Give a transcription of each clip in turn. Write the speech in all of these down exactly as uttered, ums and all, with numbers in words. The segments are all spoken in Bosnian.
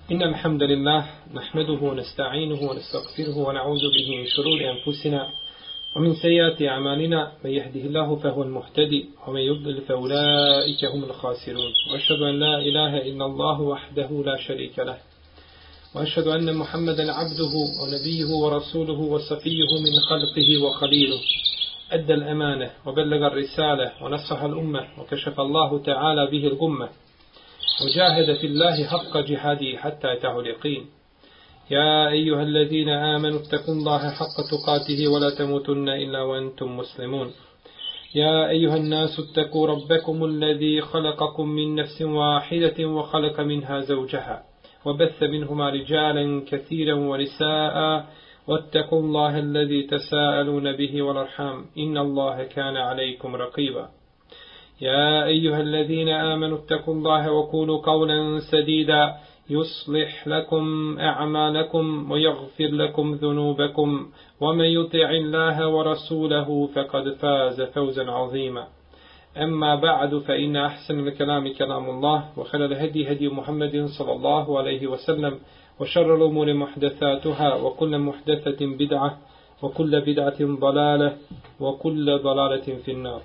إن الحمد لله نحمده ونستعينه ونستغفره ونعوذ به من شرور أنفسنا ومن سيئات أعمالنا. من يهده الله فهو المهتدي ومن يضلل فأولئك هم الخاسرون. وأشهد أن لا إله إلا الله وحده لا شريك له، وأشهد أن محمدا عبده ونبيه ورسوله وصفيه من خلقه وخليله، أدى الأمانة وبلغ الرسالة ونصح الأمة وكشف الله تعالى به الغمة، وجاهد في الله حق جهاده حتى أتاه اليقين. يا أيها الذين آمنوا اتقوا الله حق تقاته ولا تموتن إلا وأنتم مسلمون. يا أيها الناس اتقوا ربكم الذي خلقكم من نفس واحدة وخلق منها زوجها وبث منهما رجالا كثيرا ونساء، واتقوا الله الذي تساءلون به والأرحام إن الله كان عليكم رقيبا. يا أيها الذين آمنوا اتقوا الله وقولوا قولا سديدا يصلح لكم أعمالكم ويغفر لكم ذنوبكم، ومن يطع الله ورسوله فقد فاز فوزا عظيما. أما بعد، فإن أحسن الكلام كلام الله، وخير الهدي هدي محمد صلى الله عليه وسلم، وشر الأمور محدثاتها، وكل محدثة بدعة، وكل بدعة ضلالة، وكل ضلالة في النار.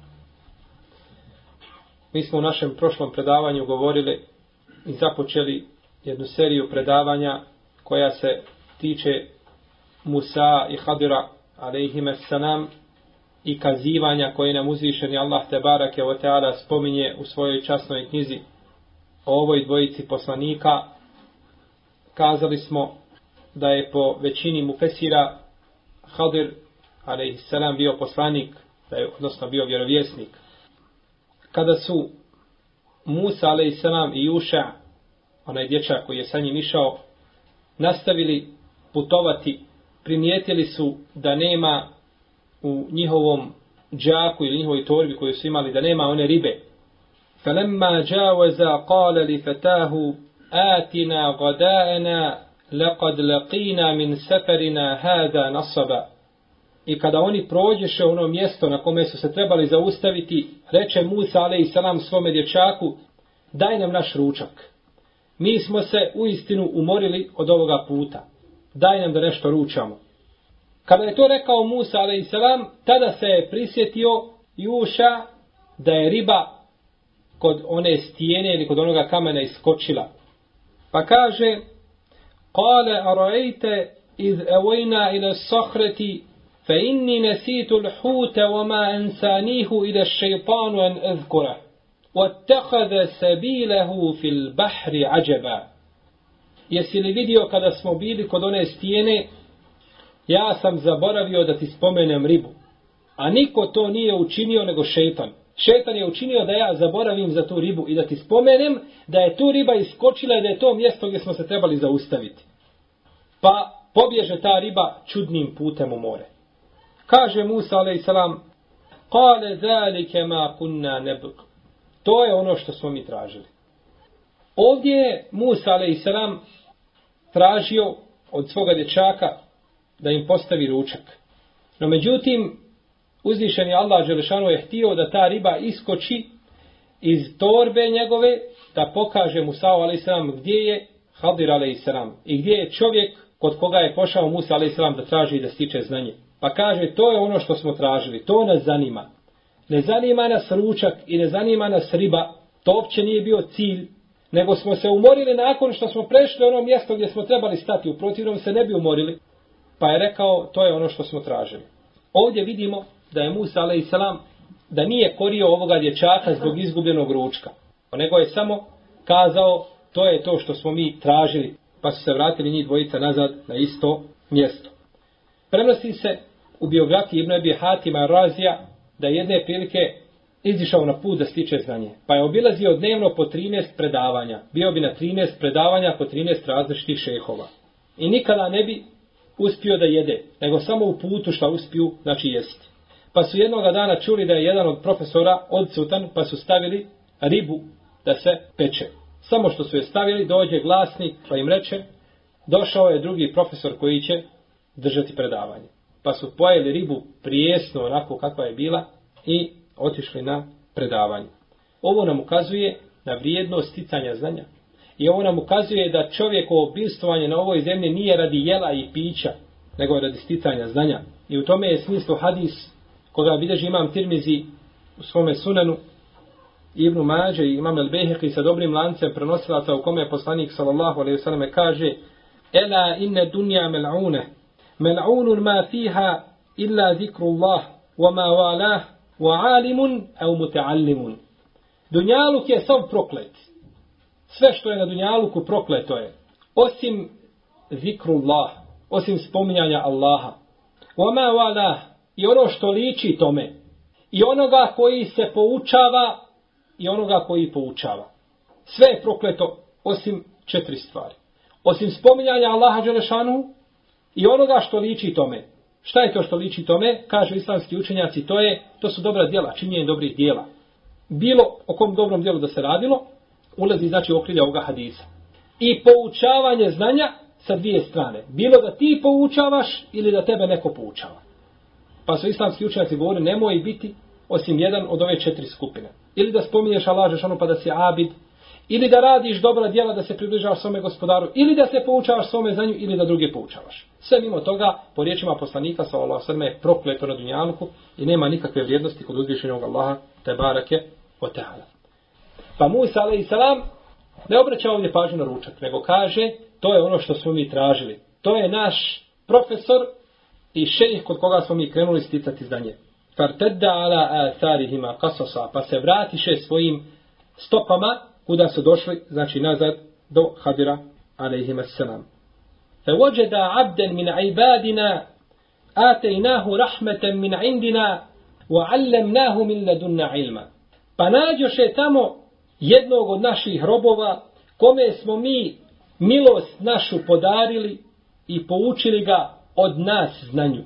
Mi smo u našem prošlom predavanju govorili i započeli jednu seriju predavanja koja se tiče Musa i Hadira alejhime selam i kazivanja koje nam uzvišeni Allah tebareke ve teala spominje u svojoj časnoj knjizi o ovoj dvojici poslanika. Kazali smo da je po većini mufesira Hadir alejhisselam bio poslanik, da je odnosno bio vjerovjesnik. Kada su Musa alejhisselam i Juša, onaj dječak koji je sa njim išao, nastavili putovati, primijetili su da nema u njihovom džaku ili njihovoj torbi koju su imali, da nema one ribe. فَلَمَّا جَاوَزَ قَالَ لِفَتَاهُ آتِنَا غَدَاءَنَا لَقَدْ لَقِينَا مِنْ سَفَرِنَا هَذَا نَصَبًا. I kada oni prođeše ono mjesto na kome su se trebali zaustaviti, reče Musa alejhisselam svome dječaku: daj nam naš ručak. Mi smo se uistinu umorili od ovoga puta. Daj nam da nešto ručamo. Kada je to rekao Musa alejhisselam, tada se je prisjetio Juša da je riba kod one stijene ili kod onoga kamena iskočila. Pa kaže: Kale arajte iz evojna ila sahreti fa inni nasitu l'hute wama ansanihu ila šeitanu an azkura wattakhadha sabilahu fil bahri ajaba. Jesi li vidio kada smo bili kod one stijene, ja sam zaboravio da ti spomenem ribu, a niko to nije učinio nego šeitan. Šeitan je učinio da ja zaboravim za tu ribu i da ti spomenem da je tu riba iskočila i da je to mjesto gdje smo se trebali zaustaviti. Pa pobježe ta riba čudnim putem u more. Kaže Musa alejhisselam: Kale zalike ma kunna nebg. To je ono što smo mi tražili. Ovdje je Musa alejhisselam tražio od svoga dječaka da im postavi ručak. No međutim, uzvišeni Allah dželešanu je htio da ta riba iskoči iz torbe njegove, da pokaže Musa alejhisselam gdje je Hadir alejhisselam i gdje je čovjek kod koga je pošao Musa alejhisselam da traži i da stiče znanje. Pa kaže, to je ono što smo tražili, to nas zanima. Ne zanima nas ručak i ne zanima nas riba, to uopće nije bio cilj, nego smo se umorili nakon što smo prešli ono mjesto gdje smo trebali stati, u protivnom se ne bi umorili. Pa je rekao, to je ono što smo tražili. Ovdje vidimo da je Musa alejhisselam da nije korio ovoga dječaka zbog izgubljenog ručka, nego je samo kazao, to je to što smo mi tražili, pa su se vratili njih dvojica nazad na isto mjesto. Prenosi se u biografiji Ibn Abi Hatima Razija da jedne prilike izišao na put da stiče znanje, pa je obilazio dnevno po trinaest predavanja. Bio bi na trinaest predavanja po trinaest različitih šehova. I nikada ne bi uspio da jede, nego samo u putu šta uspiju, znači jesti. Pa su jednoga dana čuli da je jedan od profesora odsutan, pa su stavili ribu da se peče. Samo što su je stavili, dođe glasnik pa im reče: došao je drugi profesor koji će držati predavanje. Pa su pojeli ribu prijesno onako kakva je bila i otišli na predavanje. Ovo nam ukazuje na vrijednost sticanja znanja I ovo nam ukazuje da čovjekovo bivstvovanje na ovoj zemlji nije radi jela i pića, nego radi sticanja znanja. I u tome je smislu hadis koga bilježi imam Tirmizi u svome sunanu, Ibnu Mađe i imam El Bejheqi sa dobrim lancem prenosilaca u kome je poslanik sallallahu alejhi ve selleme kaže: Ela inne dunja mel'une, mel'unun ma fiha illa zikrullah, wa ma walah, wa alimun au muta'allimun. Dunjaluk je sav proklet. Sve što je na dunjaluku prokleto je. Osim zikrullah, osim spominjanja Allaha. Wa ma walah, i ono što liči tome. I onoga koji se poučava i onoga koji poučava. Sve je prokleto osim četiri stvari. Osim spominjanja Allaha dželešanu i onoga što liči tome. Šta je to što liči tome? Kažu islamski učenjaci, to je to su dobra djela, činjenje dobrih djela. Bilo o kom dobrom djelu da se radilo, ulazi znači u okrilje ovoga hadisa. I poučavanje znanja sa dvije strane. Bilo da ti poučavaš ili da tebe neko poučava. Pa su islamski učenjaci govorili, nemoj biti osim jedan od ove četiri skupine. Ili da spominješ Allah dželešanu pa da si abid, ili da radiš dobra djela da se približavaš svome gospodaru, ili da se poučavaš svome znanju, ili da druge poučavaš. Sve mimo toga, po riječima poslanika sallallahu alejhi ve selleme, je prokleto na dunjaluku i nema nikakve vrijednosti kod uzvišenog Allaha te barake o teala. Pa Musa alejhi selam ne obraća ovdje pažnju na ručak, nego kaže, to je ono što smo mi tražili. To je naš profesor i šejh kod koga smo mi krenuli sticati znanje. Fartadda ala atharihima qasasa, pa se vratiše svojim stopama kuda su došli, znači nazad do Hadira alejhi selam. Fa wajada 'abdan min 'ibadina ataynahu rahmatan min 'indina wa 'allamnahu min ladunna ilma. Pa nađoše tamo jednog od naših robova kome smo mi milost našu podarili i poučili ga od nas znanju.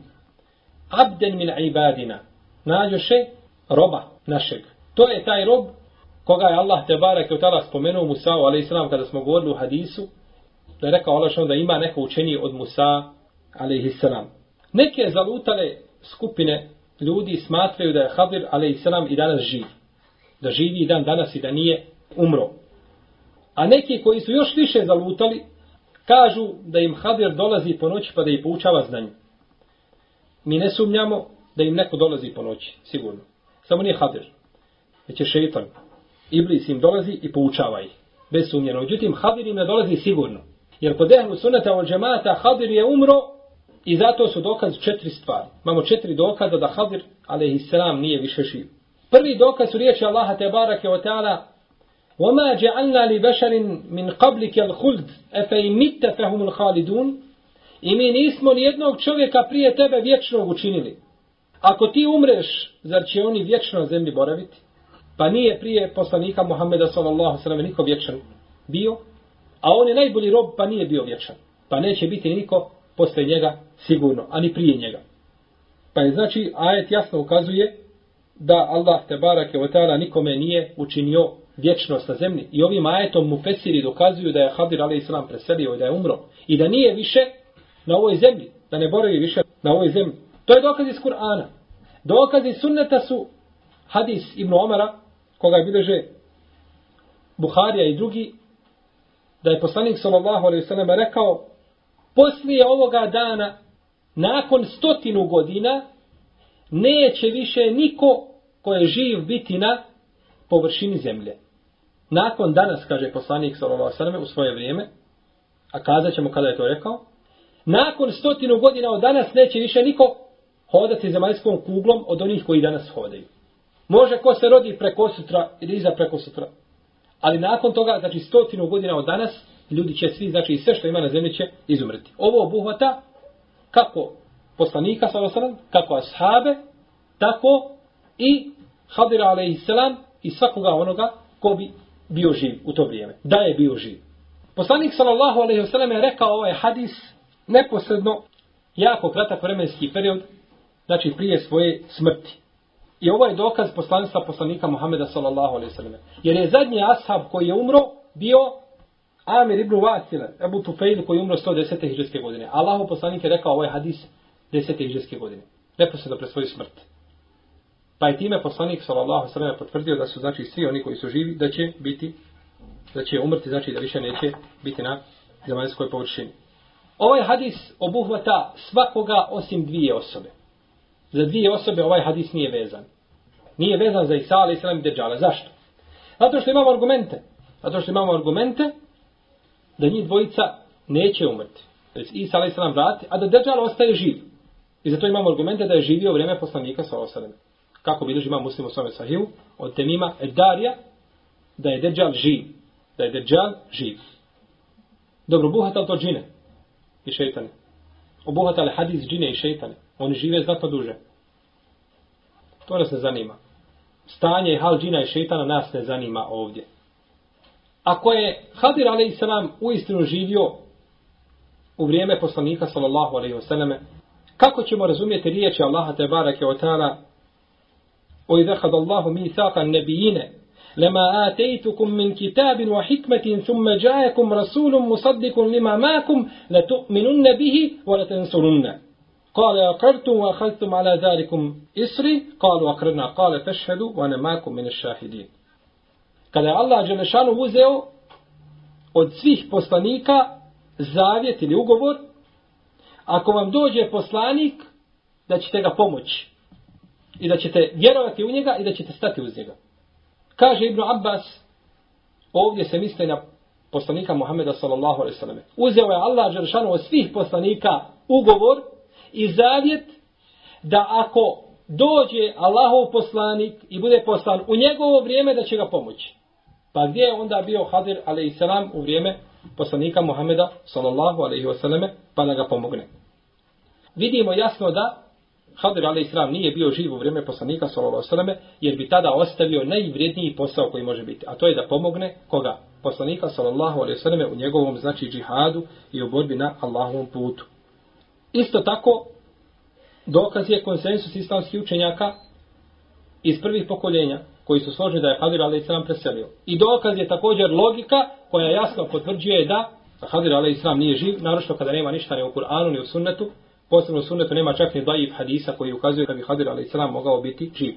Abden min ibadina. Nađoše roba našeg. To je taj rob koga je Allah te bareke ve taala spomenuo Musa alejhi selam kada smo govorili u hadisu, da je rekao Allah da ima neko učenije od Musa alejhi selam. Neke zalutale skupine ljudi smatraju da je Hadir alejhi selam i danas živ. Da živi i dan danas i da nije umro. A neki koji su još više zalutali kažu da im Hadir dolazi po noći pa da ih poučava znanju. Mi ne sumnjamo da im neko dolazi po noći, sigurno. Samo nije Hadir, već je šeitan. Iblis im dolazi i poučava ih. Bez sumnjeno. Međutim, Hadir im ne dolazi sigurno. Jer kod ehlu sunneta od džemata Hadir je umro i zato su dokaz četiri stvari. Imamo četiri dokaza da Hadir alejhi selam nije više živ. Prvi dokaz su riječi Allaha te barake ve taala: وَمَا جَعَلْنَا لِبَشَرٍ مِنْ قَبْلِكَ الْخُلْدِ أَفَإِنْ مِتَّ فَهُمُ الْخَالِدُونَ. I mi nismo ni jednog čovjeka prije tebe vječnog učinili. Ako ti umreš, zar će oni vječno na zemlji boraviti? Pa nije prije poslanika Muhammeda sallallahu alejhi ve sellem niko vječan bio, a on je najbolji rob pa nije bio vječan. Pa neće biti niko posle njega sigurno, ani prije njega. Pa je znači ajet jasno ukazuje da Allah te barake ve taala nikome nije učinio vječnost na zemlji. I ovim ajetom mufesiri dokazuju da je Hadir alejhi selam preselio i da je umro. I da nije više na ovoj zemlji. Da ne boravi više na ovoj zemlji. To je dokaz iz Kur'ana. Dokaz iz sunneta su hadis Ibn Omara, koga je bilježe Buharija i drugi, da je poslanik sallallahu alejhi ve sellem rekao: poslije ovoga dana, nakon stotinu godina, neće više niko ko je živ biti na površini zemlje. Nakon danas, kaže poslanik sallallahu alejhi ve sellem u svoje vrijeme, a kazat ćemo kada je to rekao, nakon stotinu godina od danas neće više niko hodati zemaljskom kuglom od onih koji danas hodaju. Može ko se rodi preko sutra ili iza preko sutra. Ali nakon toga, znači stotinu godina od danas, ljudi će svi, znači i sve što ima na zemlji će izumreti. Ovo obuhvata kako poslanika sallallahu alejhi ve sellem, kako ashabe, tako i Hadira alejhi selam i svakoga onoga ko bi bio živ u to vrijeme. Da je bio živ. Poslanik sallallahu alejhi ve sellem je rekao ovaj hadis neposredno, jako kratak vremenski period, znači prije svoje smrti. I ovo je dokaz poslanstva poslanika Muhameda sallallahu alejhi ve sellem. Jer je zadnji ashab koji je umro bio Amir ibn Wasila, Ebu Tufejl, koji je umro sto desete hidžretske godine. Allahov poslanik je rekao ovaj hadis desete hidžretske godine. Neposredno pred svoju smrt. Pa je time poslanik sallallahu alejhi ve sellem potvrdio da su znači svi oni koji su živi da će biti da će umrti, znači da više neće biti na zemaljskoj površini. Ovaj hadis obuhvata svakoga osim dvije osobe. Za dvije osobe ovaj hadis nije vezan. Nije vezan za Isa alejhi selam i Dejjala. Zašto? Zato što imamo argumente. Zato što imamo argumente da njih dvojica neće umrti. Znači Isa alejhi selam vrati, a da Dejjal ostaje živ. I zato imamo argumente da je živio u vrijeme poslanika sallallahu alejhi ve sellem. Kako bilježi Imam Muslim u svome sahihu od Temima Ed-Darija da je Dejjal živ. Da je Dejjal živ. Dobro, obuhvata to džine i šejtane. Obuhvata li hadis džine i šejtane. Oni žive znatno duže. To nas ne zanima. Stanje i hal džina i šejtana nas ne zanima ovdje. Ako je Hadir alejhi selam uistinu živio u vrijeme poslanika sallallahu alejhi ve selleme, kako ćemo razumjeti riječi Allaha te bareke ve taala: "O idha khadallahu mithaqa an-nabiyyin lama ataytukum min kitabin wa hikmatin thumma ja'akum rasulun musaddiqun lima ma'akum la tu'minunna bihi wa la tansurunna." قال أقرتم وأخذتم على ذلكم إصري قالوا أقررنا قال فاشهدوا وأنا معكم من الشاهدين. Kada je Allah dželešanu uzeo od svih poslanika zavjet ili ugovor, ako vam dođe poslanik, da ćete ga pomoći i da ćete vjerovati u njega i da ćete stati uz njega. Kaže Ibn Abbas, ovdje se misli na poslanika Muhameda sallallahu alejhi ve selleme. Uzeo je Allah dželešanu od svih poslanika ugovor i zavjet da ako dođe Allahov poslanik i bude poslan u njegovo vrijeme da će ga pomoći. Pa gdje je onda bio Hadir alejhi selam u vrijeme poslanika Muhameda sallallahu alejhi ve selleme pa da ga pomogne? Vidimo jasno da Hadir alejhi selam nije bio živ u vrijeme poslanika sallallahu alejhi ve selleme jer bi tada ostavio najvrijedniji posao koji može biti, a to je da pomogne koga? Poslanika sallallahu alejhi ve selleme u njegovom znači džihadu i u borbi na Allahovom putu. Isto tako, dokaz je konsensus islamskih učenjaka iz prvih pokoljenja, koji su složili da je Hadir alejhi selam preselio. I dokaz je također logika koja jasno potvrđuje da Hadir alejhi selam nije živ, naročito kada nema ništa ni u Kur'anu ni u sunnetu, posebno u sunnetu nema čak ni daif hadisa koji ukazuje da bi Hadir alejhi selam mogao biti živ.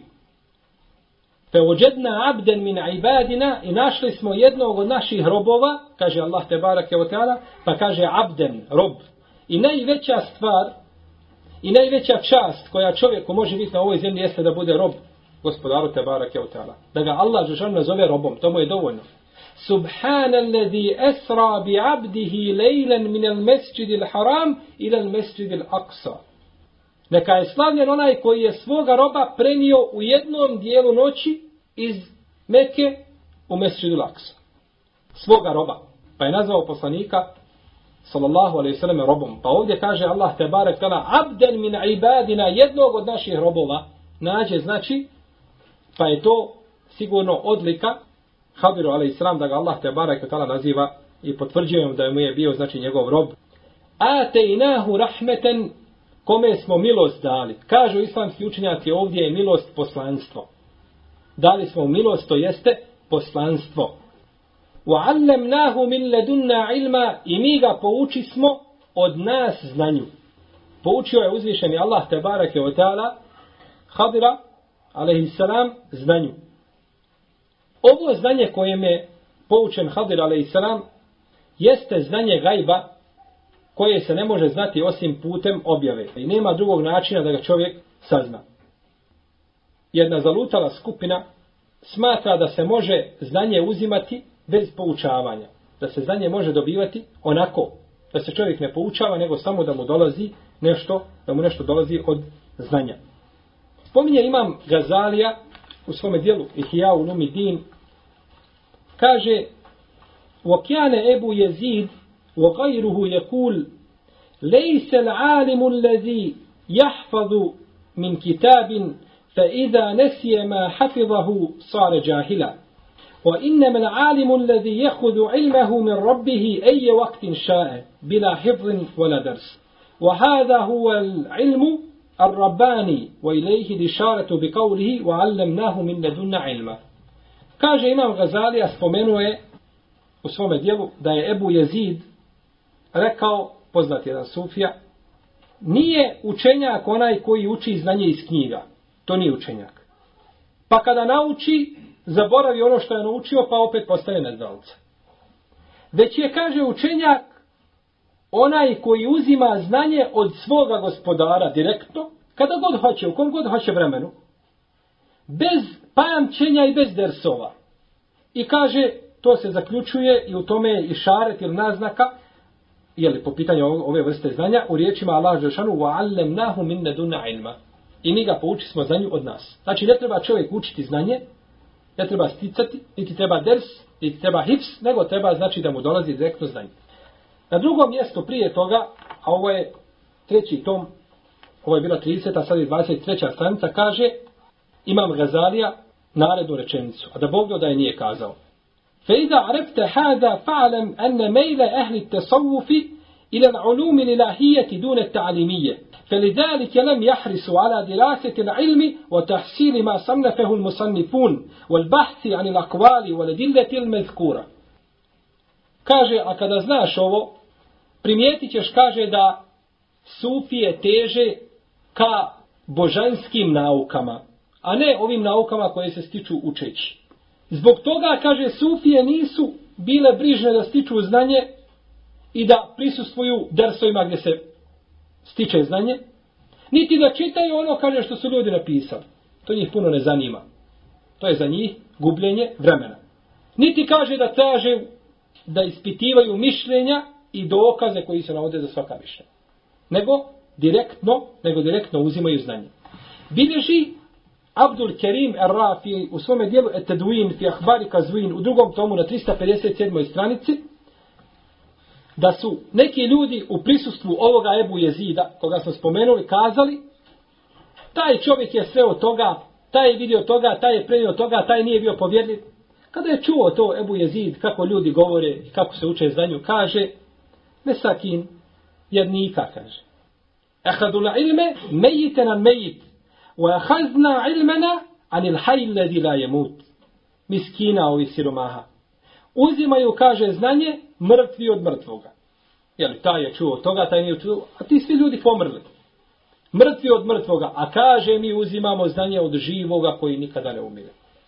فَوَجَدْنَا عَبْدًا مِنْ عِبَادِنَا i našli smo jednog od naših robova, kaže Allah tebareke ve teala, pa kaže abden, rob. I najveća stvar i najveća čast koja čovjeku može biti na ovoj zemlji jeste da bude rob gospodaru tebareke ve teala. Da ga Allah dželle nazove robom, to mu je dovoljno. Subhanallazi asra bi 'abdihi laylan min al-masjidil haram ila al-masjidil aqsa. Neka je slavljen onaj koji je svoga roba prenio u jednom dijelu noći iz Mekke u Mesdžidul Aqsa. Svoga roba. Pa je nazvao poslanika sallallahu alejhi ve sellem robom. Pa ovdje kaže Allah tebarek tala abdan min ibadina, jednog od naših robova nađe, znači, pa je to sigurno odlika Hadiru alejhi selam da ga Allah tebarek tala naziva i potvrđuje da mu je bio, znači, njegov rob. Atejnahu rahmeten, kome smo milost dali. Kažu islamski učenjaci, ovdje je milost poslanstvo. Dali smo milost, to jeste poslanstvo. وَعَلَّمْنَاهُ مِنْ لَدُنَّا عِلْمًا i mi ga pouči smo od nas znanju. Poučio je uzvišeni Allah tebareke ve taala Hadira alejhi selam znanju. Ovo znanje kojem je poučen Hadir alejhi selam jeste znanje gajba koje se ne može znati osim putem objave. I nema drugog načina da ga čovjek sazna. Jedna zalutala skupina smatra da se može znanje uzimati bez poučavanja. Da se znanje može dobivati onako. Da se čovjek ne poučava, nego samo da mu dolazi nešto, da mu nešto dolazi od znanja. Spominje imam Gazalija u svome dijelu Ihya Ulumuddin. Kaže: وَكَانَ أَبُو يَزِيدَ وَغَيْرُهُ يَقُولُ لَيْسَ الْعَالِمُ الَّذِي يَحْفَظُ مِنْ كِتَابٍ فَإِذَا نَسِيَ مَا حَفِظَهُ صَارَ جَاهِلًا وَإِنَّمَا الْعَالِمُ الَّذِي يَأْخُذُ عِلْمَهُ مِنْ رَبِّهِ أَيَّ وَقْتٍ شَاءَ بِلَا حِفْظٍ وَلَا دَرْسٍ وَهَذَا هُوَ الْعِلْمُ الرَّبَّانِي وَإِلَيْهِ الْإِشَارَةُ بِقَوْلِهِ وَعَلَّمْنَاهُ مِنْ لَدُنَّا عِلْمًا. Kaže imam Gazalija, spomenuo je u svome dijelu da je Ebu Jezid rekao, poznat jedan sufija, nije učenjak onaj koji uči znanje iz knjiga. To nije učenjak. Pa kada nauči, zaboravi ono što je naučio, pa opet postane neznalica. već je, kaže učenjak, onaj koji uzima znanje od svoga gospodara direktno, kada god hoće, u kom god hoće vremenu, bez pamćenja i bez dersova. I kaže, to se zaključuje i u tome je išaret ili naznaka, jeli, po pitanju ove vrste znanja, u riječima Allah dželešanu وَعَلَّمْنَاهُ مِنْ لَدُنَّا عِلْمًا. I mi ga pouči smo znanju od nas. Znači, ne treba čovjek učiti znanje, ne treba sticati, niti treba ders, niti treba hifs, nego treba, znači, da mu dolazi direktno znanje. Na drugom mjestu prije toga, a ovo je treći tom, ovo je bila trideseta, sad je dvadeset treća stranica, kaže Imam Gazalija narednu rečenicu, a da Bog da je nije kazao. فَإِذَا عَرَفْتَ هَذَا فَعْلَمْ أَنَّ مَيْلَ أَهْلِ التَّصَوُّفِ إلى العلوم الإلهية دون التعليمية فلذلك لم يحرصوا على دراسة العلم وتحصيل ما صنفه المصنفون والبحث عن الأقوال والأدلة المذكورة. Kaže, a kada znaš ovo, primijetit ćeš, kaže, da sufije teže ka božanskim naukama, a ne ovim naukama koje se stiču učeći. Zbog toga, kaže, sufije nisu bile brižne da stiču znanje i da prisustvuju dersovima gdje se stiče znanje, niti da čitaju ono, kaže, što su ljudi napisali. To njih puno ne zanima. To je za njih gubljenje vremena. Niti kaže da traže, da ispitivaju mišljenja i dokaze koji se navode za svaka mišljenja. Nego direktno, nego direktno uzimaju znanje. Bilježi Abdul Kerim Ar-Rafi u svome dijelu Et-Tedwin fi Ahbari Kazwin u drugom tomu na trista pedeset sedmoj stranici, da su neki ljudi u prisustvu ovoga Ebu Jezida, koga smo spomenuli, kazali, taj čovjek je sve od toga, taj je vidio toga, taj je prenio toga, taj nije bio povjerljiv. Kada je čuo to Ebu Jezid, kako ljudi govore i kako se uče znanju, kaže, mesakin, jednika, kaže. Ehadula ilme, mejitena mejit, wa ahazna ilmena, anil haj ledi la jemut. Miskina ovi siromaha. Uzimaju, kaže, znanje, mrtvi od mrtvoga. Jel, taj je čuo toga, taj nije čuo, a ti svi ljudi pomrli. Mrtvi od mrtvoga, a kaže, mi uzimamo znanje od živoga koji nikada ne umire.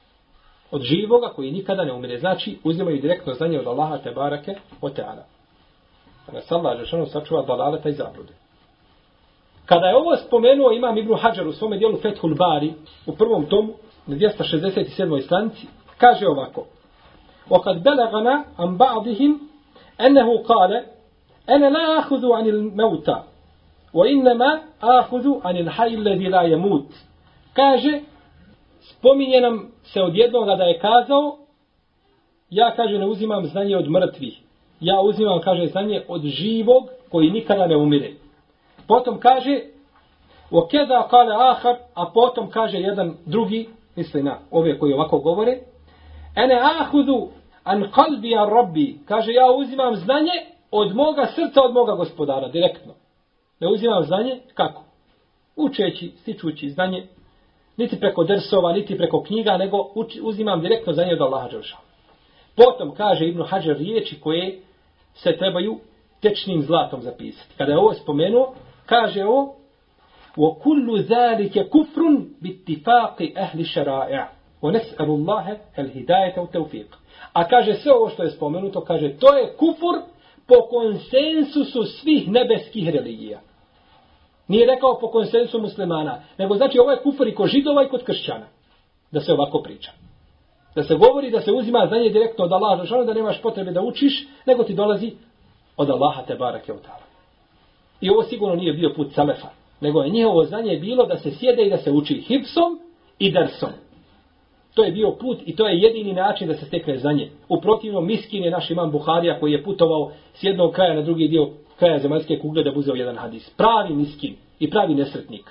Od živoga koji nikada ne umire. Znači, uzimaju direktno znanje od Allaha te barake o teala. Da se Allah žešano sačuva dalaleta i zablude. Kada je ovo spomenuo Imam Ibn Hadžar u svome dijelu Fethul Bari, u prvom tomu, na dvjesto šezdeset sedmoj stranici, kaže ovako. وقد بلغنا عن بعضهم أنه قال أنا لا أخذ عن الموتى وإنما أخذ عن الحي الذي لا يموت. Kaže, spominje nam se od jednoga da je kazao, ja, kaže, ne uzimam znanje od mrtvih. Ja uzimam, kaže, znanje od živog koji nikada ne umire. Potom kaže, وَكَذَا قَالَ آخَرْ, a potom kaže jedan drugi, misli na ove koji ovako govore, ene ahudu an qalbi an rabbi, kaže, ja uzimam znanje od moga srca, od moga gospodara, direktno. Ne uzimam znanje, kako? Učeći, stičući znanje, niti preko dersova, niti preko knjiga, nego uči, uzimam direktno znanje od Allaha dželešanu. Potom kaže Ibn Hadžar riječi koje se trebaju tečnim zlatom zapisati. Kada je ovo spomenuo, kaže ovo, وَكُلُّ ذَلِكَ كُفْرٌ بِاتِّفَاقِ أَهْلِ شَرَائِعَ وَنَسْأَلُ اللَّهَ الْهِدَايَةَ وَتَوْفِيقَ. A kaže sve ovo što je spomenuto, kaže, to je kufur po konsensusu svih nebeskih religija. Nije rekao po konsensusu muslimana, nego znači ovo je kufur i kod židova i kod kršćana. Da se ovako priča. Da se govori, da se uzima znanje direktno od Allaha, da nemaš potrebe da učiš, nego ti dolazi od Allaha te barake o ta'ala. I ovo sigurno nije bio put selefa, nego je njihovo znanje bilo da se sjede i da se uči hifsom i dersom. To je bio put i to je jedini način da se stekne znanje. U protivnom, miskin je naš imam Buharija koji je putovao s jednog kraja na drugi dio kraja zemaljske kugle da bi uzeo jedan hadis. Pravi miskin i pravi nesretnik.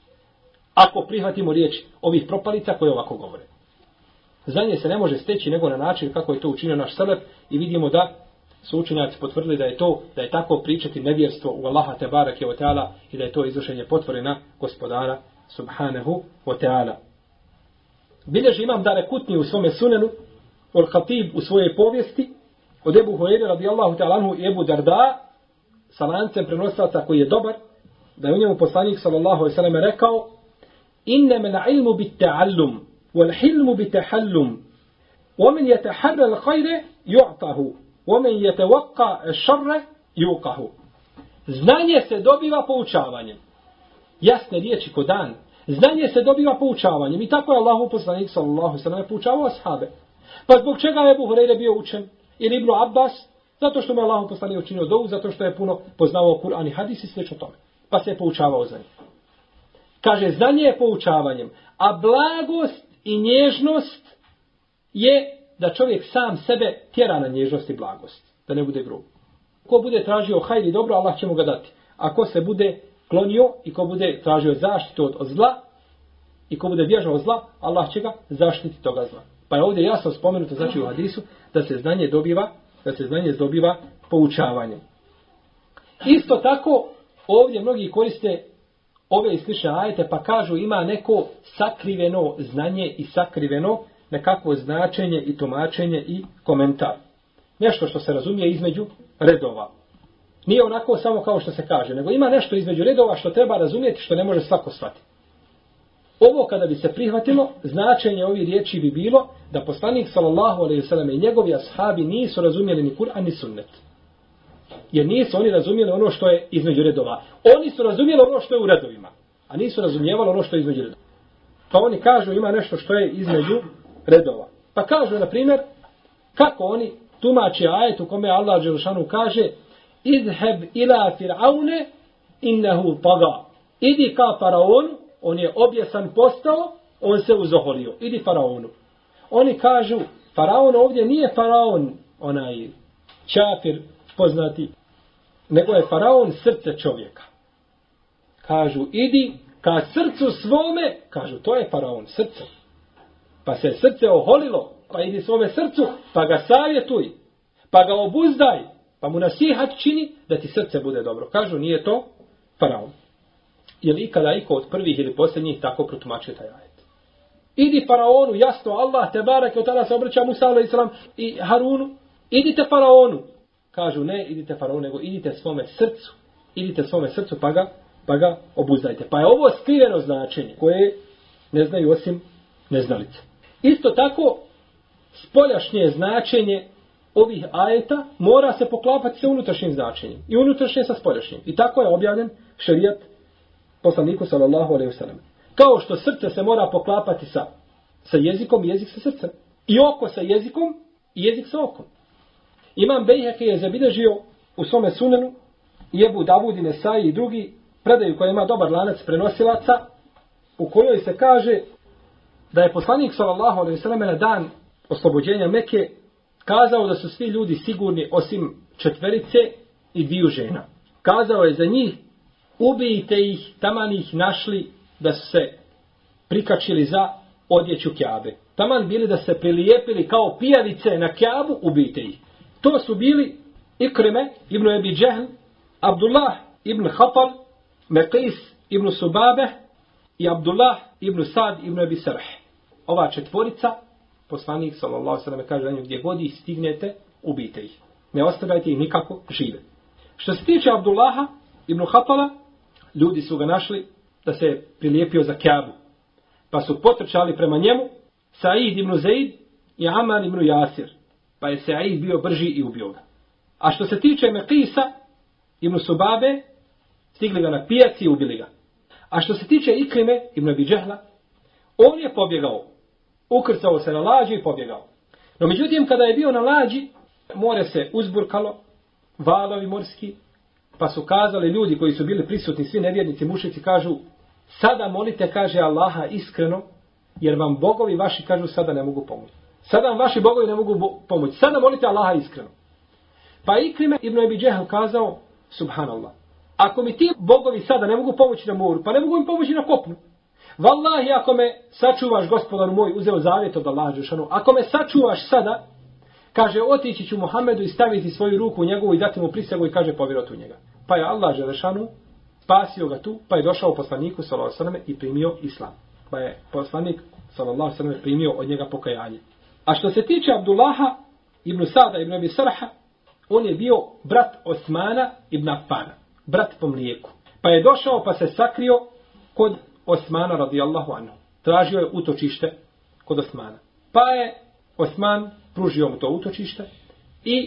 Ako prihvatimo riječ ovih propalica koje ovako govore. Znanje se ne može steći nego na način kako je to učinio naš selef i vidimo da su učenjaci potvrdili da je to, da je tako pričati nevjerstvo u Allaha te barake o teala i da je to izvršenje potvore na gospodara subhanahu wa ta'ala. Bilježi imam Darekutni u svome sunenu, Al-Khatib u svojej povijesti, od Ebu Hurajre radijallahu ta'ala anhu i Ebu Darda, sa lancem prenosilaca koji je dobar, da je u njemu poslanik sallallahu alejhi ve sellem rekao: "Innama al-ilmu bit-ta'allum, wal-hilmu bit-tahallum, wa man yataharra al-khayra yu'tahu, وَمَنْ يَتَوَقَّ الشَّرَّ يُوقَهُ. Znanje se dobiva poučavanjem. Jasne riječi ko dan. Znanje se dobiva poučavanjem. I tako je Allahov poslanik sallallahu alejhi ve sellem poučavao ashabe. Pa zbog čega je Ebu Hurajra bio učen? Ili Ibn Abbas? Zato što mu je Allahov poslanik učinio dovu, zato što je puno poznavao Kur'an i hadis i slično tome. Pa se je poučavao za njih. Kaže, znanje je poučavanjem. A blagost i nježnost je da čovjek sam sebe tjera na nježnost i blagost. Da ne bude grub. Ko bude tražio hajr i dobro, Allah će mu ga dati. A ko se bude klonio i ko bude tražio zaštitu od, od zla i ko bude bježao od zla, Allah će ga zaštiti toga zla. Pa je ovdje jasno spomenuto, znači u hadisu, da se znanje dobiva, da se znanje dobiva poučavanjem. Isto tako, ovdje mnogi koriste ove i slične ajete, pa kažu ima neko sakriveno znanje i sakriveno nekakvo značenje i tumačenje i komentar. Nešto što se razumije između redova. Nije onako samo kao što se kaže, nego ima nešto između redova što treba razumjeti, što ne može svako shvatiti. Ovo kada bi se prihvatilo, značenje ovih riječi bi bilo da poslanik sallallahu alejhi ve sellem i njegovi ashabi nisu razumjeli ni Kur'an ni sunnet. Jer nisu oni razumjeli ono što je između redova. Oni su razumjeli ono što je u redovima, a nisu razumijevali ono što je između redova. Pa oni kažu ima nešto što je između redova. Pa kažu, na primjer, kako oni tumače ajet u kome Allah dželešanu kaže idheb ila fir'aune innehu taga. Idi ka faraonu, on je objesan postao, on se uzoholio. Idi faraonu. Oni kažu, faraon ovdje nije faraon, onaj čafir poznati, nego je faraon srce čovjeka. Kažu, idi ka srcu svome, kažu, to je faraon, srce. Pa se srce oholilo, pa idi svome srcu, pa ga savjetuj, pa ga obuzdaj, pa mu nasihat čini da ti srce bude dobro. Kažu, nije to faraon. Je li ikada iko od prvih ili posljednjih tako protumačio taj ajet? Idi faraonu, jasno, Allah te barake, od tada se obraća Musa alejhi selam i Harunu, idite faraonu. Kažu, ne idite faraonu, nego idite svome srcu. Idite svome srcu, pa ga, pa ga obuzdajte. Pa je ovo skriveno značenje, koje ne znaju osim neznalice. Isto tako, spoljašnje značenje ovih ajeta mora se poklapati sa unutrašnjim značenjem. I unutrašnje sa spoljašnjim. I tako je objavljen šerijat poslaniku sallallahu alejhi ve sellem. Kao što srce se mora poklapati sa, sa jezikom, jezik sa srcem. I oko sa jezikom, i jezik sa okom. Imam Bejheki je zabilježio u svome sunenu, Ebu Davud i Nesai i drugi, predaju koja ima dobar lanac prenosilaca, u kojoj se kaže da je poslanik sallallahu alejhi ve sellem na dan oslobođenja Mekke kazao da su svi ljudi sigurni osim četverice i dviju žena. Kazao je za njih, ubijte ih, taman ih našli da su se prikačili za odjeću Kjabe. Taman bili da se prilijepili kao pijavice na Kjabu, ubijte ih. To su bili Ikrime ibn Ebi Džehl, Abdullah ibn Hatal, Meqis ibn Subabe i Abdullah ibn Sad ibn Ebi Sarh. Ova četvorica, poslanik sallallahu alejhi ve sellem kaže za njih, gdje god ih stignete, ubijte ih. Ne ostavljajte ih nikako žive. Što se tiče Abdullaha ibn Hatala, ljudi su ga našli da se prilijepio za Kjabu. Pa su potrčali prema njemu Said ibn Zaid i Amar ibn Jasir. Pa je Said bio brži i ubio ga. A što se tiče Meqisa ibn Subabe, stigli ga na pijaci i ubili ga. A što se tiče Ikrime ibn Abi Džehla, on je pobjegao. Ukrcao se na lađu i pobjegao. No međutim, kada je bio na lađi, more se uzburkalo, valovi morski, pa su kazali ljudi koji su bili prisutni, svi nevjernici, mušici, kažu, sada molite, kaže Allaha iskreno, jer vam bogovi vaši, kažu, sada ne mogu pomoći. Sada vam vaši bogovi ne mogu pomoći. Sada molite Allaha iskreno. Pa Ikrime ibn Abi Džehl kazao, subhanallah, ako mi ti bogovi sada ne mogu pomoći na moru, pa ne mogu im pomoći na kopnu. Wallahi, ako me sačuvaš, gospodaru moj, uzeo zavjet od Allaha dželešanu, ako me sačuvaš sada, kaže, otići ću Muhammedu i staviti svoju ruku u njegovu i dati mu prisegu i kaže, povjerujte u njega. Pa je Allah dželešanu spasio ga tu, pa je došao poslaniku sallallahu alejhi ve sellem i primio islam. Pa je poslanik sallallahu alejhi ve sellem primio od njega pokajanje. A što se tiče Abdullaha ibn Sada ibn Abi Sarha, on je bio brat Osmana ibn Affana, brat po mlijeku. Pa je došao pa se sakrio kod Osmana radijallahu anhu. Tražio je utočište kod Osmana. Pa je Osman pružio mu to utočište i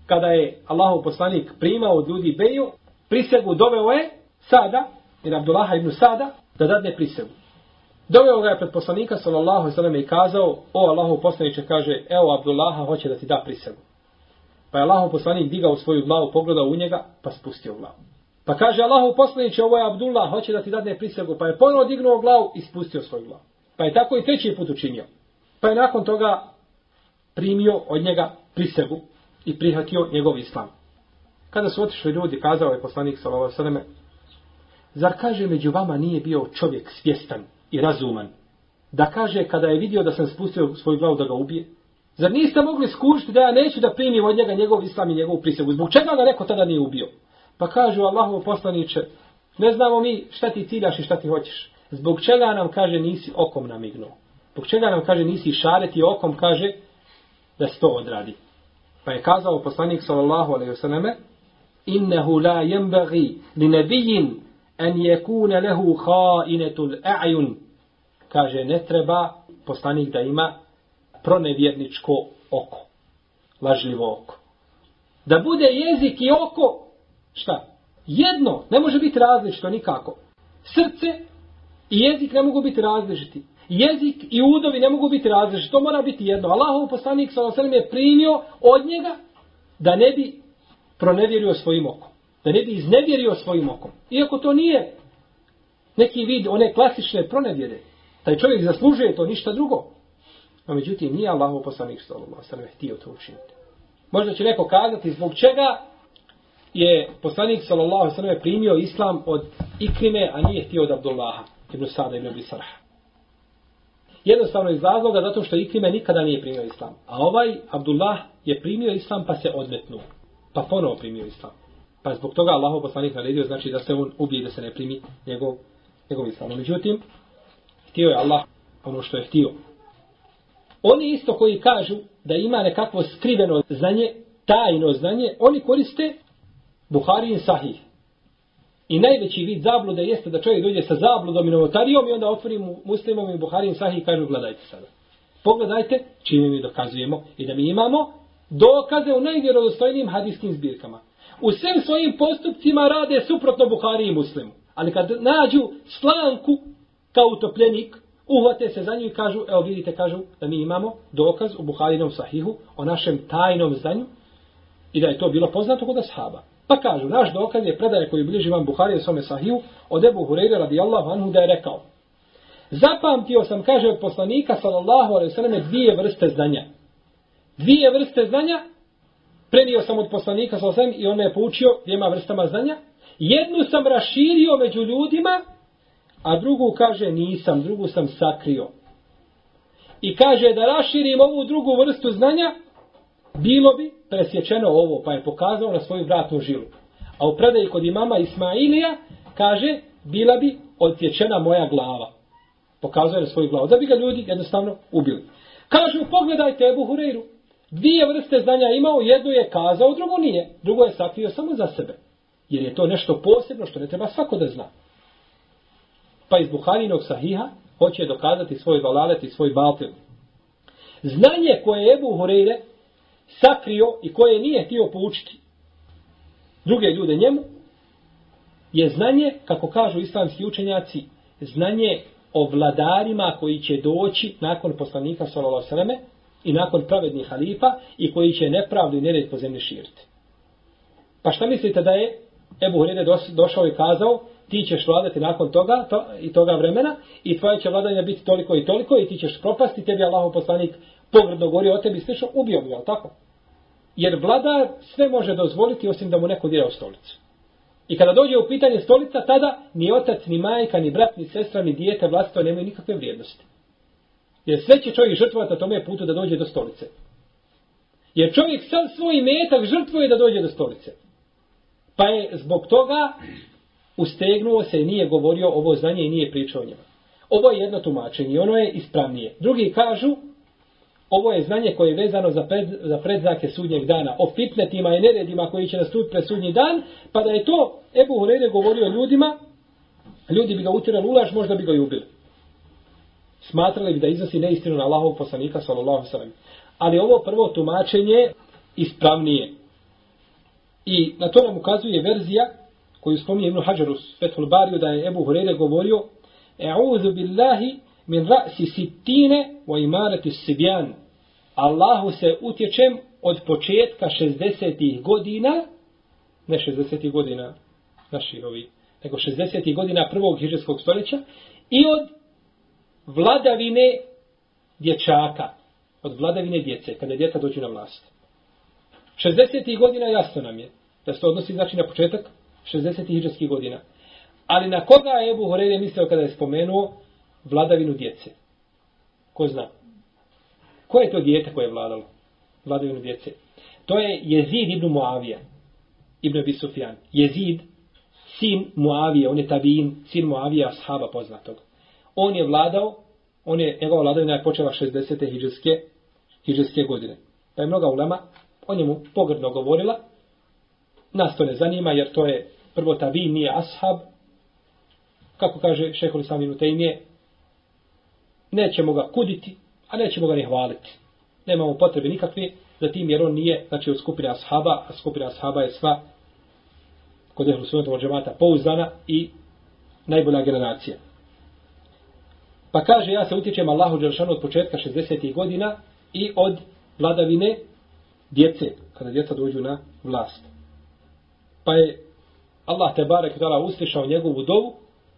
kada je Allahov poslanik primao od ljudi beju, prisegu doveo je Sada, jer Abdullaha ibn Sada, da dadne prisegu. Doveo ga je pred poslanika sallallahu alejhi ve sellem i kazao: "O Allahov poslaniče", kaže: "Evo Abdullaha hoće da ti da prisegu." Pa je Allahov poslanik digao svoju glavu, pogledao u njega, pa spustio glavu. Pa kaže Allahov poslaniče: "Ovo je Abdullah, hoće da ti dadne prisegu." Pa je ponovo dignuo glavu i spustio svoju glavu. Pa je tako i treći put učinio. Pa je nakon toga primio od njega prisegu i prihvatio njegov islam. Kada su otišli ljudi, kazao je poslanik sallallahu alejhi ve selleme: "Zar, kaže, među vama nije bio čovjek svjestan i razuman, da kaže kada je vidio da sam spustio svoju glavu da ga ubije? Zar niste mogli skušiti da ja neću da primim od njega njegov islam i njegovu prisegu? Zbog čega ga neko tada nije ubio?" Pa kažu: "Allahov poslaniče, ne znamo mi šta ti ciljaš i šta ti hoćeš. Zbog čega nam, kaže, nisi okom namignuo? Zbog čega nam, kaže, nisi šareti okom, kaže, da se to odradi?" Pa je kazao poslanik sallallahu alejhi ve selleme: "Innehu la yanbaghi li nabiyyin an yakuna lahu kha'inatul a'yun." Kaže, ne treba poslanik da ima pronevjerničko oko, lažljivo oko. Da bude jezik i oko, šta? Jedno, ne može biti različito nikako. Srce i jezik ne mogu biti različiti. Jezik i udovi ne mogu biti različiti. To mora biti jedno. Allahov poslanik sallallahu alejhi ve sellem je primio od njega da ne bi pronevjerio svojim okom. Da ne bi iznevjerio svojim okom. Iako to nije neki vid one klasične pronevjere. Taj čovjek zaslužuje to, ništa drugo. No međutim, nije Allahov poslanik sallallahu alejhi ve sellem htio to učiniti. Možda će neko kazati zbog čega je poslanik sallallahu alejhi ve sellem primio islam od Ikrime, a nije htio od Abdullaha ibn Sada ibn Abi Sarh. Jednostavno iz razloga zato što Ikrime nikada nije primio islam. A ovaj Abdullah je primio islam pa se odmetnuo. Pa ponovo primio islam. Pa zbog toga Allahov poslanik naredio, znači da se on ubije, da se ne primi njegov, njegov islam. Međutim, htio je Allah ono što je htio. Oni isto koji kažu da ima nekakvo skriveno znanje, tajno znanje, oni koriste Buharijin Sahih. I najveći vid zablude jeste da čovjek dođe sa zabludom i novotarijom i onda otvori Muslimom i Buharijin Sahih i kažu: "Gledajte sada. Pogledajte čime mi dokazujemo i da mi imamo dokaze u najvjerodostojnijim hadijskim zbirkama. U svim svojim postupcima rade suprotno Buhari i Muslimu. Ali kad nađu slanku kao utopljenik, uhvate se za nju i kažu: evo vidite, kažu da mi imamo dokaz u Buharinom Sahihu o našem tajnom znanju i da je to bilo poznato kod ashaba." Pa kažu, naš dokaz je predaja koju bilježi imam Buhari u svome Sahihu od Ebu Hureyre radijallahu anhu da je rekao: "Zapamtio sam", kaže, "od poslanika sallallahu alejhi ve selleme dvije vrste znanja. Dvije vrste znanja prenio sam od poslanika sallallahu alejhi ve selleme i on me je poučio dvijema vrstama znanja. Jednu sam raširio među ljudima, a drugu, kaže, nisam, drugu sam sakrio. I kaže da raširim ovu drugu vrstu znanja, bilo bi presječeno ovo", pa je pokazao na svoju vratnu žilu. A u predaji kod imama Ismailija kaže: "Bila bi odsječena moja glava." Pokazao je na svoju glavu, da bi ga ljudi jednostavno ubili. Kažu: "Pogledajte Ebu Hureyru. Dvije vrste znanja imao, jednu je kazao, drugo nije. Drugo je sakrio samo za sebe. Jer je to nešto posebno što ne treba svako da zna." Pa iz Buharinog Sahiha hoće dokazati svoj dalalet i svoj batil. Znanje koje je Ebu Hureyre sakrio i koje nije htio poučiti druge ljude njemu, je znanje, kako kažu islamski učenjaci, znanje o vladarima koji će doći nakon poslanika sallallahu alejhi ve selleme i nakon pravednih halifa i koji će nepravdu i nered po zemlji širiti. Pa šta mislite da je Ebu Hureyre došao i kazao: "Ti ćeš vladati nakon toga to, i toga vremena i tvoje će vladanje biti toliko i toliko i ti ćeš propasti, tebi Allahov poslanik pogrdno govorio o tebi, slično, ubio bi, jel tako?" Jer vladar sve može dozvoliti osim da mu neko dira u stolicu. I kada dođe u pitanje stolica, tada ni otac, ni majka, ni brat, ni sestra, ni dijete vlastito nemaju nikakve vrijednosti. Jer sve će čovjek žrtvovati na tome putu da dođe do stolice. Jer čovjek sam svoj metak žrtvuje da dođe do stolice. Pa je zbog toga ustegnuo se i nije govorio ovo znanje i nije pričao o njima. Ovo je jedno tumačenje i ono je ispravnije. Drugi kažu: ovo je znanje koje je vezano za, pred, za predzake sudnjeg dana, o fitnetima i neredima koji će nastupiti pred sudnji dan, pa da je to Ebu Hureyre govorio ljudima, ljudi bi ga utjerali u laž, možda bi ga i ubili. Smatrali bi da iznosi neistinu na Allahovog poslanika sallallahu alejhi ve sellem. Ali ovo prvo tumačenje ispravnije. I na to nam ukazuje verzija koju spominje Ibn Hadžar u Fethul Bariju, da je Ebu Hureyre govorio: E'udhu billahi min ra'si sittine wa imarati sibjan. Allahu se utječem od početka šezdesetih godina, ne šezdesetih godina naših ovih, nego šezdesetih godina prvog hidžretskog stoljeća, i od vladavine dječaka, od vladavine djece, kada djeca dođu na vlast. šezdesetih godina jasno nam je da se to odnosi znači na početak šezdesetih hidžretskih godina. Ali na koga je Ebu Hureyre mislio kada je spomenuo vladavinu djece? Ko zna? Ko je to dijete koje je vladalo? Vladavinu djece. To je Jezid ibn Muavija, ibn Abi Sufjan. Jezid, sin Muavije, on je tabiin, sin Muavija, ashaba poznatog. On je vladao, on je, njegova vladavina je počela šezdesete hidžretske, hidžretske godine. Pa je mnoga ulema o njemu pogrdno govorila. Nas to ne zanima, jer to je prvo tabiin, nije ashab. Kako kaže šejhul islam ibn Tejmije, nećemo ga kuditi, a nećemo ga ni hvaliti. Nemamo potrebe nikakve za tim, jer on nije, znači, od skupine ashaba, a skupina ashaba je sva kod ehlu sunnetovog džemata pouzdana i najbolja generacija. Pa kaže, ja se utječem Allahu dželešanu od početka šezdesetih godina i od vladavine djece, kada djeca dođu na vlast. Pa je Allah te barek ta'ala uslišao njegovu dovu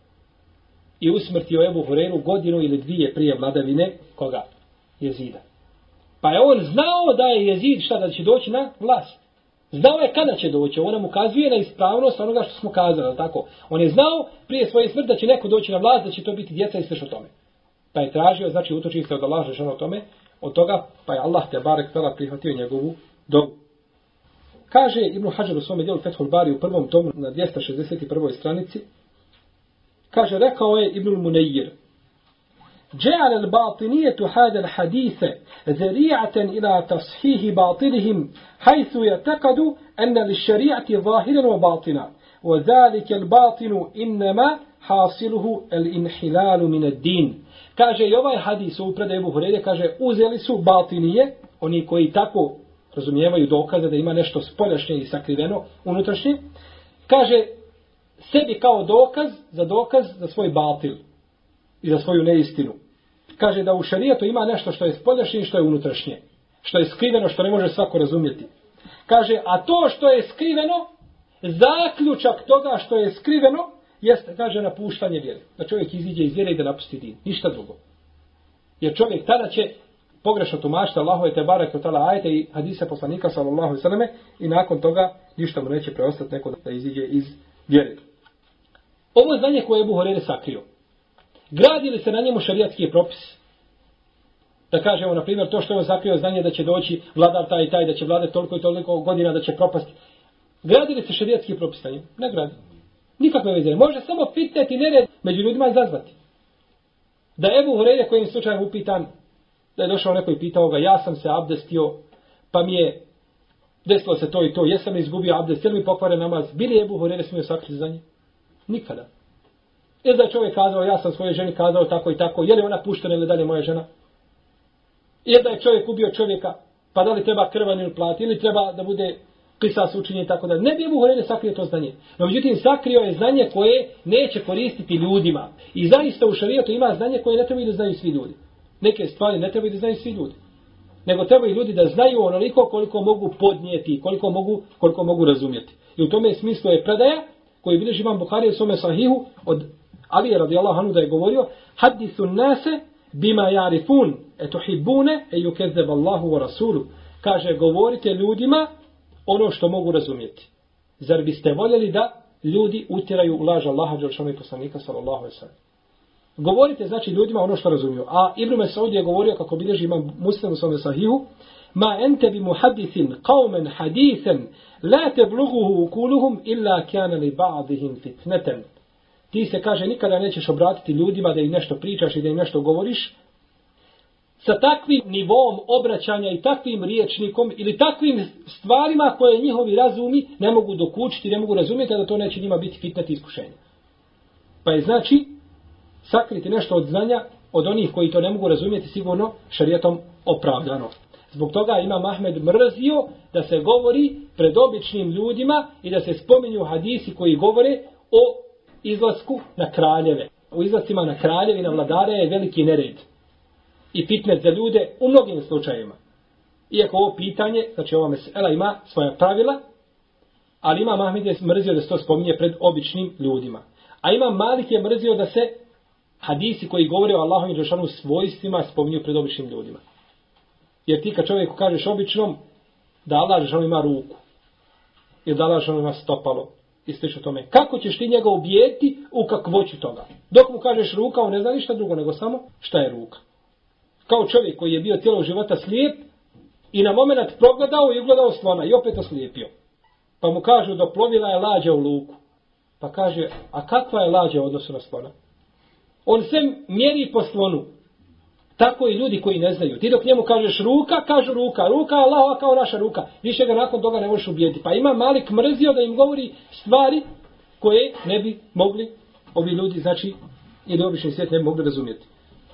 i usmrtio Ebu Hureyru godinu ili dvije prije vladavine koga? Jezida. Pa je on znao da je Jezid šta da će doći na vlast. Znao je kada će doći. On nam ukazuje na ispravnost onoga što smo kazali. Tako? On je znao prije svoje smrti da će neko doći na vlast, da će to biti djeca i sve o tome. Pa je tražio, znači utoči se od Allaha žena o tome, od toga, pa je Allah te barek ta'ala prihvatio njegovu dobu. Kaže Ibn Hadžar u svome djelu Fethul Bari u prvom tomu na dvjesto šezdeset prvoj stranici, kaže, rekao je Ibn Munejir: جعل الباطنية هذا الحديث ذريعة إلى تصحيح باطلهم حيث يعتقد أن للشريعة ظاهرا وباطنا وذلك الباطن إنما حاصله الانحلال من الدين. Kaže i ovaj hadis u predaju Ebu Hureyre, kaže, uzeli su batinije, oni koji tako razumijevaju dokaze da ima nešto spoljašnje i sakriveno unutrašnje, kaže sebi kao dokaz za dokaz za svoj batil i za svoju neistinu. Kaže da u šerijatu ima nešto što je spoljašnje i što je unutrašnje. Što je skriveno, što ne može svako razumjeti. Kaže, a to što je skriveno, zaključak toga što je skriveno, jeste, kaže, napuštanje vjere. Da čovjek iziđe iz vjere i da napusti din. Ništa drugo. Jer čovjek tada će pogrešno tumačiti Allahove te barek od tala ajete i hadise poslanika sallallahu alejhi ve selleme i nakon toga ništa mu neće preostati neko da iziđe iz vjere. Ovo znanje koje je Ebu Hureyre sakrio, gradi li se na njemu šerijatski propis? Da kažemo, na primjer, to što je on sakrio znanje da će doći vladar taj i taj, da će vladati toliko i toliko godina, da će propasti. Gradi li se šerijatski propis na njemu? Ne gradi. Nikakve veze. Može samo fitneti nered među ljudima izazvati. Da Ebu Hureyre kojim slučajem upitan, da je došao neko i pitao ga, ja sam se abdestio, pa mi je desilo se to i to, jesam izgubio abdest, jel mi pokvaren namaz, bili Ebu Hureyre smio sakriti za nje? Nikada. Ili da je čovjek kazao, ja sam svojoj ženi kazao tako i tako, je li ona puštena ili dalje moja žena? Ili da je čovjek ubio čovjeka, pa da li treba krvaninu plati, ili treba da bude kisas učinjen tako da. Ne bi Ebu Hureyre sakrio to znanje. No međutim, sakrio je znanje koje neće koristiti ljudima. I zaista u šarijatu ima znanje koje ne trebaju da znaju svi ljudi. Neke stvari ne trebaju da znaju svi ljudi. Nego trebaju ljudi da znaju onoliko koliko mogu podnijeti, koliko mogu, koliko mogu razumjeti. I u tome smislu je predaja koji bilježi imam Buhari u svome sahihu od Alije radijallahu anhu da je govorio: hadisu nase bima jarifun etuhibbune e yukezzeb Allahu wa rasulu. Kaže, govorite ljudima ono što mogu razumjeti. Zar biste voljeli da ljudi utjeraju u laž Allaha dželešanu i poslanika sallallahu alejhi ve sellem? Govorite znači ljudima ono što razumiju. A Ibn Mesud je govorio, kako bilježi imam Muslim u svome sahihu: ma ente bi muhaddisin qauman hadithan la tablughuhu ukuluhum illa kana li ba'dihim fitnatan. Ti se, kaže, nikada nećeš obratiti ljudima da im nešto pričaš i da im nešto govoriš sa takvim nivom obraćanja i takvim riječnikom ili takvim stvarima koje njihovi razumi ne mogu dokučiti, ne mogu razumjeti, da to neće njima biti fitnet i iskušenje. Pa je znači sakriti nešto od znanja od onih koji to ne mogu razumjeti sigurno šarijatom opravdano. Zbog toga Imam Ahmed mrzio da se govori pred običnim ljudima i da se spominju hadisi koji govore o izlasku na kraljeve. U izlascima na kraljeve i na vladare je veliki nered. I fitnet za ljude u mnogim slučajevima. Iako ovo pitanje, znači ova mesela ima svoja pravila, ali Imam Ahmed je mrzio da se to spominje pred običnim ljudima. A Imam Malik je mrzio da se hadisi koji govore o Allahovim dželešanu svojstvima spominju pred običnim ljudima. Jer ti kad čovjeku kažeš običnom da Allah dželešanu ima ruku, ili da Allah dželešanu ima stopalo, i slično tome, kako ćeš ti njega ubijeti u kakvoću toga? Dok mu kažeš ruka, on ne zna ništa drugo nego samo šta je ruka. Kao čovjek koji je bio cijelog života slijep i na moment progledao i ugledao slona i opet oslijepio. Pa mu kažu da plovila je lađa u luku. Pa kaže, a kakva je lađa u odnosu na slona? On se mjeri po slonu. Tako i ljudi koji ne znaju. Ti dok njemu kažeš ruka, kažu ruka. Ruka je Allahova kao naša ruka. Više ga nakon toga ne možeš ubijeti. Pa ima Malik mrzio da im govori stvari koje ne bi mogli ovi ljudi, znači, ili obični svijet ne bi mogli razumjeti.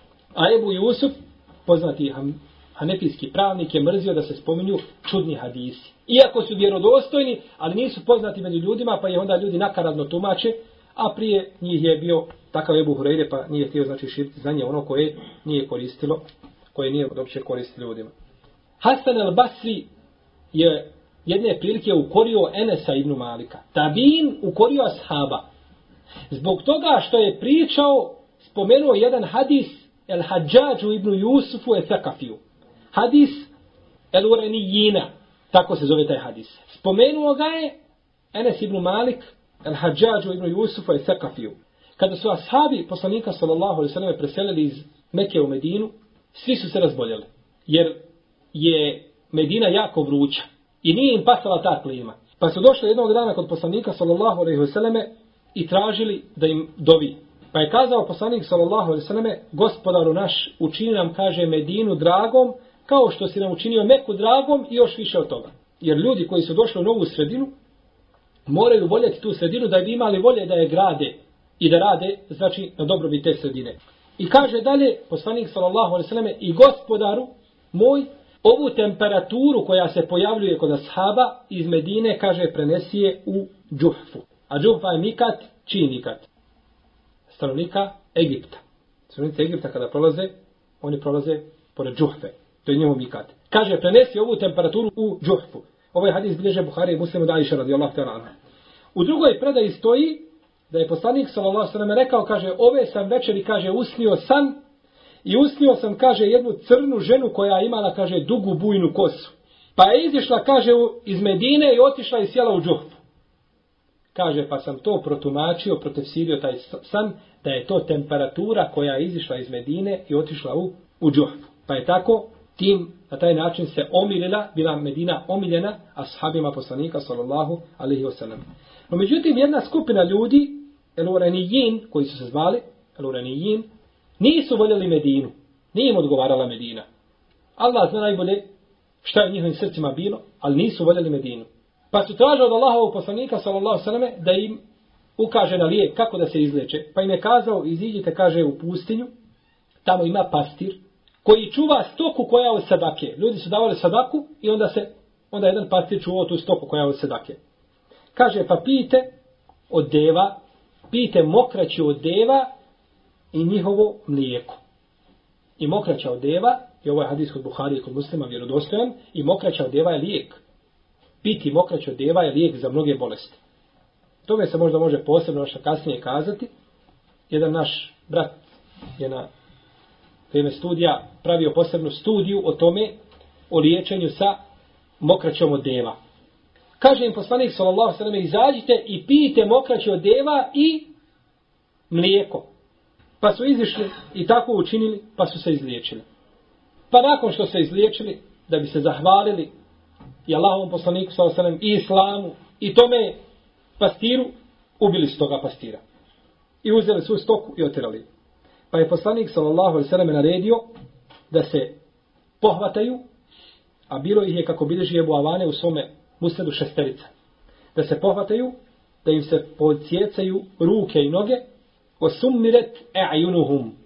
A Ebu Jusuf, poznati hanefijski pravnik, je mrzio da se spominju čudni hadisi. Iako su vjerodostojni, ali nisu poznati među ljudima, pa je onda ljudi nakaradno tumače, a prije njih je bio takav Ebu Hureyre, pa nije htio znači širiti znanje ono koje nije koristilo, koje nije uopće koristilo ljudima. Hasan al-Basri je jedne prilike ukorio Enesa ibn Malika. Tabin ukorio ashaba. Zbog toga što je pričao, spomenuo jedan hadis el-Hadžađu ibn Jusufu el-Thakafiju. Hadis el-Urenijina, tako se zove taj hadis. Spomenuo ga je Enes ibn Malik, el-Hadžađu ibn Jusufu el-Thakafiju. Kada su ashabi poslanika sallallahu alejhi ve selleme preselili iz Mekke u Medinu, svi su se razboljeli. Jer je Medina jako vruća i nije im pasala ta klima. Pa su došli jednog dana kod poslanika sallallahu alejhi ve selleme i tražili da im dovi. Pa je kazao poslanik sallallahu alejhi ve selleme, gospodaru naš, učini nam, kaže, Medinu dragom, kao što si nam učinio Meku dragom i još više od toga. Jer ljudi koji su došli u novu sredinu, moraju voljeti tu sredinu da bi imali volje da je grade i da rade, znači, na dobrobit te sredine. I kaže dalje, poslanik sallallahu alejhi ve selleme, i gospodaru moj, ovu temperaturu koja se pojavljuje kod ashaba iz Medine, kaže, prenesi je u Džuhfu. A Džuhfa je mikat, čiji mikat? Stanovnika Egipta. Stanovnici Egipta kada prolaze, oni prolaze pored Džuhfe. To je njihov mikat. Kaže, prenesi ovu temperaturu u Džuhfu. Ovaj hadis bilježe Buhari i Muslim od Aisha radijallahu ta'ala anha. U drugoj predaji stoji da je poslanik sallallahu alejhi ve sellem rekao, kaže, ove sam večeri, kaže, usnio san i usnio sam, kaže, jednu crnu ženu koja imala, kaže, dugu bujnu kosu. Pa je izišla, kaže, iz Medine i otišla i sjela u Džuhfu. Kaže, pa sam to protumačio, protefsirio taj san, da je to temperatura koja je izišla iz Medine i otišla u, u Džuhfu. Pa je tako, tim, na taj način se omiljena, bila Medina omiljena ashabima poslanika sallallahu alejhi ve sellem. No međutim, jedna skupina ljudi, el-Urenijin, koji su se zvali, el-Urenijin, nisu voljeli Medinu. Nije im odgovarala Medina. Allah zna najbolje šta je u njihovim srcima bilo, ali nisu voljeli Medinu. Pa su tražili od Allahovog poslanika sallallahu alejhi ve selleme da im ukaže na lijek kako da se izleče. Pa im je kazao, iziđite, kaže, u pustinju, tamo ima pastir koji čuva stoku koja je od sadake. Ljudi su davali sadaku i onda se onda jedan pastir čuvao tu stoku koja je od sadake. Kaže, pa pijte od deva, pijte mokraću od deva i njihovo mlijeko. I mokraća od deva, i ovo je hadis kod Buhari i kod Muslima vjerodostojan, i mokraća od deva je lijek. Piti mokraću od deva je lijek za mnoge bolesti. Tome se možda može posebno što kasnije kazati. Jedan naš brat je na vrijeme studija pravio posebnu studiju o tome, o liječenju sa mokraćom od deva. Kaže im poslanik sallallahu alejhi ve sellem, izađite i pijte mokraću od deva i mlijeko. Pa su izišli i tako učinili, pa su se izliječili. Pa nakon što se izliječili, da bi se zahvalili i Allahovom poslaniku sallallahu alejhi ve sellem i islamu i tome pastiru, ubili su toga pastira. I uzeli su stoku i otirali. Pa je poslanik sallallahu alejhi ve sellem naredio da se pohvataju, a bilo ih je, kako bilježi Ebu Avane u svome musnedu, šesterica. Da se pohvataju, da im se podsjecaju ruke i noge, osummiret e'ajunuhum,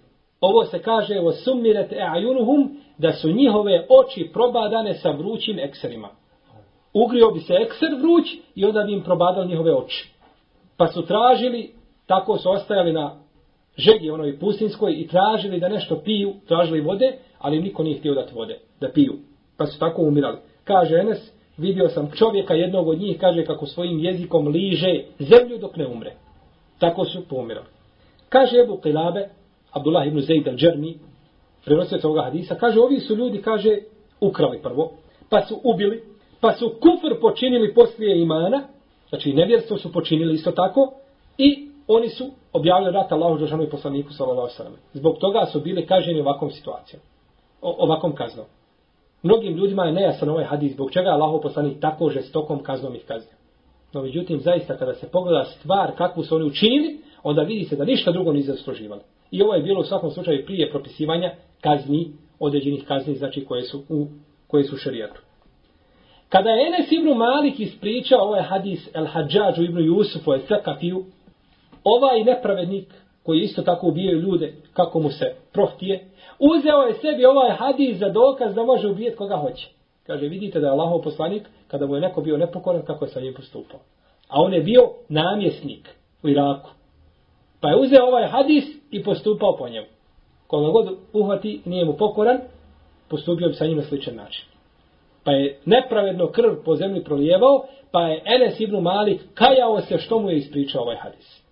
Ovo se kaže o sumiret e'ajunuhum, da su njihove oči probadane sa vrućim ekserima. Ugrio bi se ekser vruć i onda bi im probadali njihove oči. Pa su tražili, tako su ostajali na žegi onoj pustinskoj i tražili da nešto piju, tražili vode, ali niko nije htio dati vode, da piju. Pa su tako umirali. Kaže Enes, vidio sam čovjeka jednog od njih, kaže kako svojim jezikom liže zemlju dok ne umre. Tako su poumirali. Kaže Ebu Qilabe, Abdullah ibn Zaid al-Džermi, prenosioc ovoga hadisa, kaže, ovi su ljudi, kaže, ukrali prvo, pa su ubili, pa su kufr počinili poslije imana, znači nevjerstvo su počinili isto tako, i oni su objavili rat Allahu dželešanu i poslaniku sallallahu alejhi ve sellem. Zbog toga su bili kažnjeni ovakvom situacijom, ovakvom kaznom. Mnogim ljudima je nejasan ovaj hadis, zbog čega je Allahov poslanik tako žestokom kaznom ih kaznio. No međutim, zaista kada se pogleda stvar kakvu su oni učinili, onda vidi se da ništa drugo nisu zasluživali. I ovo je bilo u svakom slučaju prije propisivanja kazni, određenih kazni, znači koje su u koje su šerijatu. Kada je Enes ibn Malik ispričao ovaj hadis El Hadžadžu ibn Jusufu el Sekafiju, ovaj nepravednik koji isto tako ubijaju ljude kako mu se prohtije, uzeo je sebi ovaj hadis za dokaz da može ubijeti koga hoće. Kaže, vidite da je Allahov poslanik, kada mu je neko bio nepokoran, kako je sa njim postupao. A on je bio namjesnik u Iraku. Pa je uzeo ovaj hadis i postupao po njemu. Koga god uhvati, nije mu pokoran, postupio bi sa njim na sličan način. Pa je nepravedno krv po zemlji prolijevao, pa je Enes ibn Malik kajao se što mu je ispričao ovaj hadis.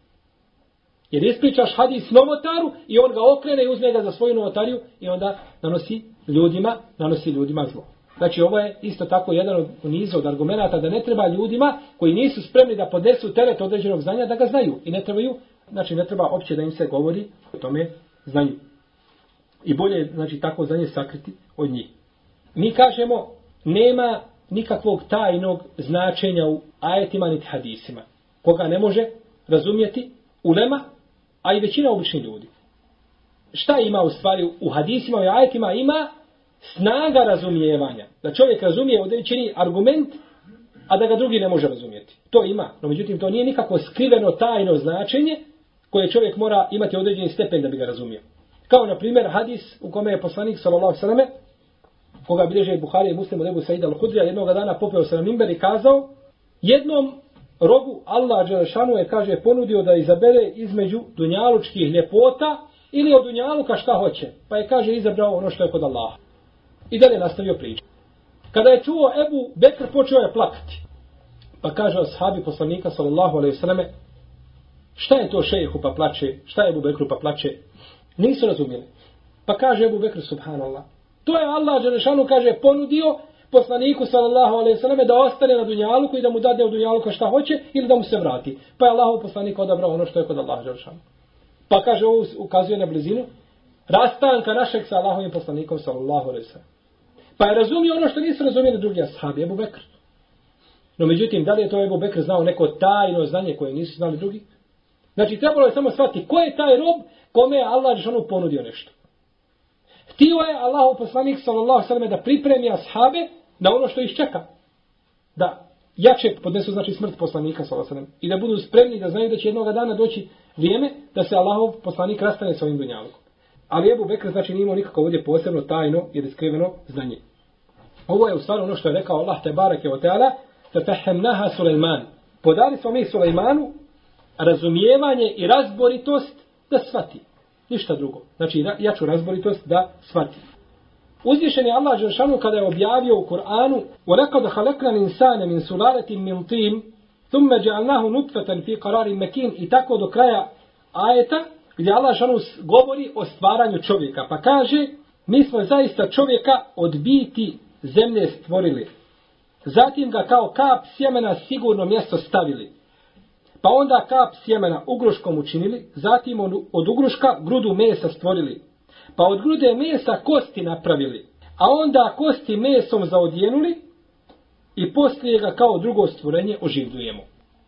Jer ispričaš hadis novotaru i on ga okrene i uzme ga za svoju novotariju i onda nanosi ljudima, nanosi ljudima zlo. Znači ovo je isto tako jedan od niza od argumenata da ne treba ljudima koji nisu spremni da podnesu teret određenog znanja da ga znaju. I ne trebaju, znači ne treba opće da im se govori o tome znanju. I bolje je, znači, tako znanje sakriti od njih. Mi kažemo, nema nikakvog tajnog značenja u ajetima niti hadisima. Koga ne može razumjeti ulema, a i većina običnih ljudi. Šta ima u stvari u hadisima i ajetima? Ima snaga razumijevanja. Da čovjek razumije određeni argument, a da ga drugi ne može razumjeti. To ima. No međutim, to nije nikako skriveno tajno značenje koje čovjek mora imati određeni stepen da bi ga razumio. Kao na primjer hadis u kome je poslanik sallallahu alejhi ve selleme, koga bilježe Buhari i Muslim od Ebu Saida al-Hudrija, jednog dana popeo se na minber i kazao, jednom robu Allah dželešanu je, kaže, ponudio da izabere između dunjalučkih ljepota ili od dunjaluka šta hoće. Pa je, kaže, izabrao ono što je kod Allaha. I dalje nastavio priču. Kada je čuo Ebu Bekr, počeo je plakati. Pa kaže ashabi poslanika sallallahu alejhi ve selleme, šta je to šejhu pa plače, šta je Ebu Bekru pa plače? Nisu razumjeli. Pa kaže Ebu Bekr, subhanallah, to je Allah dželešanu, kaže, ponudio poslaniku sallallahu alejhi ve selleme da ostane na dunjaluku i da mu dade od dunjaluka šta hoće ili da mu se vrati. Pa je Allahov poslanik odabrao ono što je kod Allaha dželešanu. Pa kaže, ovo ukazuje na blizinu rastanka našeg sa Allahovim poslanikom sallallahu alejhi ve sellem. Pa je razumio ono što nisu razumjeli drugi ashabi, Ebu Bekr. No međutim, da li je to Ebu Bekr znao neko tajno znanje koje nisu znali drugi? Znači, trebalo je samo shvatiti ko je taj rob kome je Allah dželešanu ponudio nešto. Htio je Allahov poslanik sallallahu alejhi ve selleme da pripremi ashabe na ono što ih čeka. Da jače podnesu, znači, smrt poslanika sallallahu alejhi ve sellem i da budu spremni da znaju da će jednog dana doći vrijeme da se Allahov poslanik rastane sa ovim dunjalukom. Ali Ebu Bekr, znači, nije imao nikako ovdje posebno tajno jer je skriveno znanje. Ovo je u stvari ono što je rekao Allah te bareke ve teala, fefehemnaha Sulejman. Podali smo mi Sulejmanu razumijevanje i razboritost da shvati. Ništa drugo. Znači, jaču razboritost da shvati. Uzvišen je Allah dželešanu kada je objavio u Kur'anu وَلَقَدْ خَلَقْنَا الْإِنسَانَ مِنْ سُلَالَةٍ مِنْ طِينٍ ثُمَّ جَعَلْنَاهُ نُطْفَةً فِي قَرَارٍ مَكِينٍ. I tako do kraja ajeta gdje Allah dželešanu govori o stvaranju čovjeka. Pa kaže, mi smo zaista čovjeka od biti zemlje stvorili. Zatim ga kao kap sjemena sigurno mjesto stavili. Pa onda kap sjemena ugruškom učinili, zatim od ugruška grudu mesa stvorili. Pa od grude mesa kosti napravili, a onda kosti mesom zaodjenuli i poslije ga kao drugo stvorenje oživljujemo.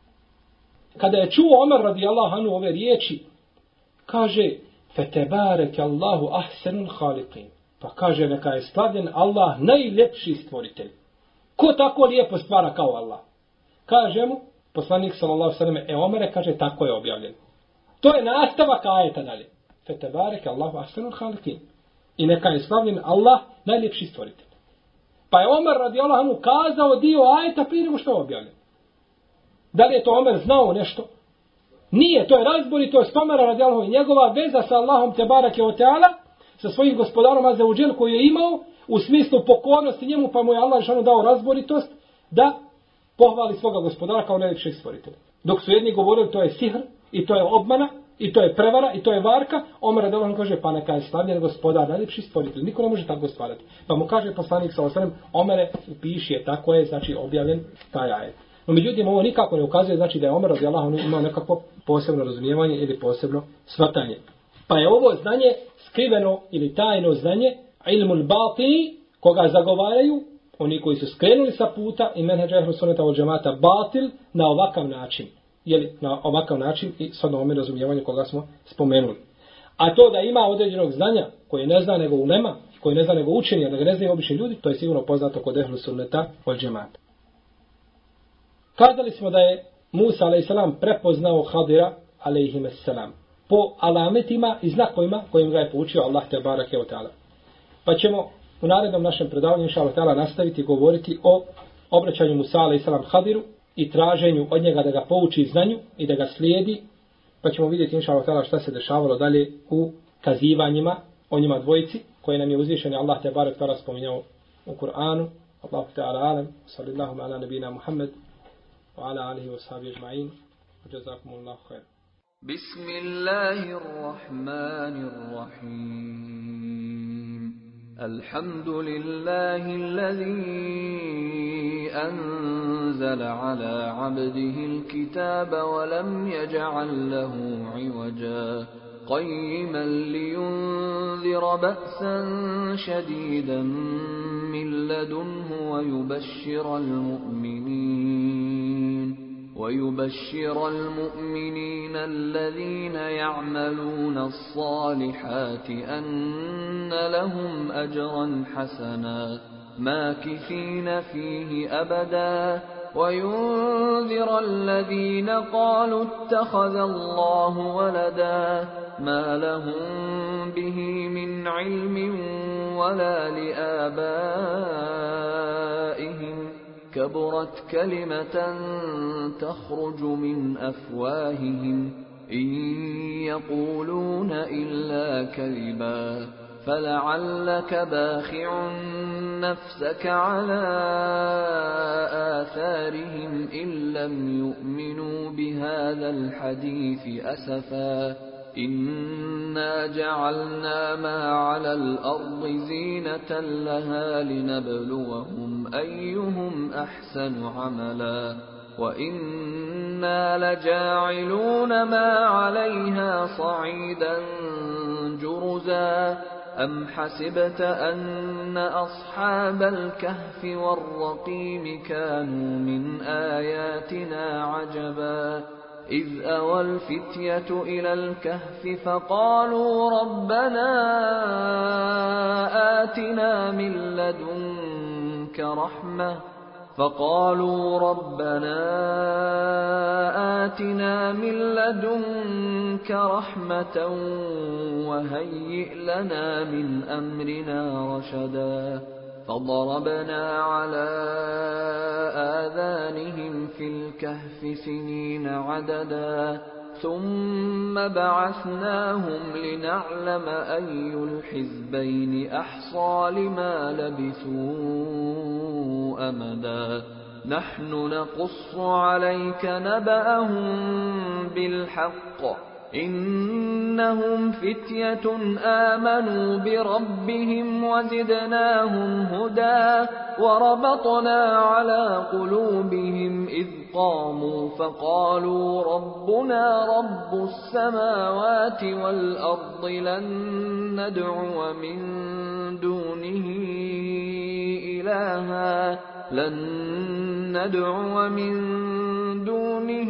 Kada je čuo Omer radijallahu anhu ove riječi, kaže, fetebareke Allahu ahsenul haliqin. Pa kaže, neka je slavljen Allah, najljepši stvoritelj. Ko tako lijepo stvara kao Allah? Kaže mu poslanik sallallahu alejhi ve selleme, e Omere, kaže, tako je objavljeno. To je nastavak ajeta dalje. Fetebareke Allahu ahsanul halikin. I neka je slavljen Allah, najljepši stvoritelj. Pa je Omer radijallahu anhu kazao dio ajeta prije nego što je objavljen. Da li je to Omer znao nešto? Nije, to je razborito od Omera radijallahu anhu i njegova veza sa Allahom tebareke ve teala, sa svojim gospodarom azza wa džel koji je imao u smislu pokornosti njemu, pa mu je Allah dželle dao razboritost da pohvali svoga gospodara kao najljepšeg stvoritelja. Dok su jedni govorili to je sihr i to je obmana i to je prevara i to je varka, Omer radijallahu anhu kaže pa neka je slavljen gospodar, najljepši stvoritelj. Niko ne može tako stvarati. Pa mu kaže poslanik sallallahu alejhi ve sellem, Omere, upiši je, tako je, znači objavljen taj ajet. No međutim, ovo nikako ne ukazuje znači da je Omer radijallahu anhu imao nekako posebno razumijevanje ili posebno shvatanje. Pa je ovo znanje skriveno ili tajno znanje, ilmul batini, koga zagovaraju oni koji su skrenuli sa puta i menheđa ehlu sunneta wal džemata batil na ovakav način. Jeli, na ovakav način i s onome razumijevanju koga smo spomenuli. A to da ima određenog znanja koje ne zna nego ulema, koje ne zna nego učenja, da ga ne znaju obični ljudi, to je sigurno poznato kod ehlu sunneta wal džemata. Kazali smo da je Musa alejhi selam prepoznao Hadira alejhi selam po alametima i znakovima kojim ga je poučio Allah te bareke ve taala. Pa ćemo u narednom našem predavanju inshallah taala nastaviti govoriti o obraćanju Musa alejhi selam Hadiru i traženju od njega da ga pouči znanju i da ga slijedi, pa ćemo vidjeti inshallah taala šta se dešavalo dalje u kazivanjima o njima dvojici koje nam je uzvišeni Allah te bareke ve taala spominjao u Kur'anu. Allahu ta'ala alam, sallallahu ala nabina Muhammed وعلى آله وصحبه أجمعين وجزاكم الله خير. بسم الله الرحمن الرحيم. الحمد لله الذي أنزل على عبده الكتاب ولم يجعل له عوجا قيما لينذر بأسا شديدا من لدنه ويبشر المؤمنين ويبشر المؤمنين الذين يعملون الصالحات أن لهم أجرا حسنا ماكثين فيه أبدا وينذر الذين قالوا اتخذ الله ولدا ما لهم به من علم ولا لآبائهم كبرت كلمة تخرج من أفواههم إن يقولون إلا كذبا فلعلك باخع نفسك على آثارهم إن لم يؤمنوا بهذا الحديث أسفا إنا جعلنا ما على الأرض زينة لها لنبلوهم أيهم أحسن عملا وإنا لجاعلون ما عليها صعيدا جرزا أم حسبت أن أصحاب الكهف والرقيم كانوا من آياتنا عجبا إذ أوى الفتية إلى الكهف فقالوا ربنا آتنا من لدنك رحمة فقالوا ربنا آتنا من لدنك رحمة وهيئ لنا من أمرنا رشدا فضربنا على آذانهم في الكهف سنين عددا ثم بعثناهم لنعلم أي الحزبين أحصى لما لبثوا أمدا نحن نقص عليك نبأهم بالحق إنهم فتية آمنوا بربهم وزدناهم هدى وربطنا على قلوبهم إذ قاموا فقالوا ربنا رب السماوات والأرض لن ندعو من دونه إلها لن ندعو من دونه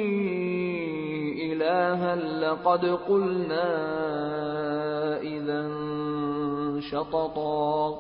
إلها لقد قلنا إذا شططا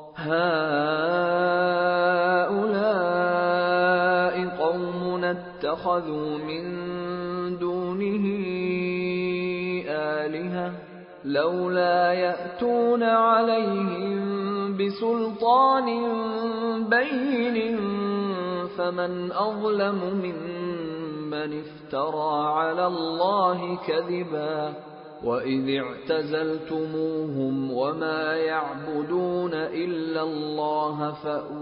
هؤلاء قوم اتخذوا من دونه آلهة لولا يأتون عليهم بسلطان بين فمن أظلم ممن افترى على الله كذبا وإذ اعتزلتموهم وما يعبدون إلا الله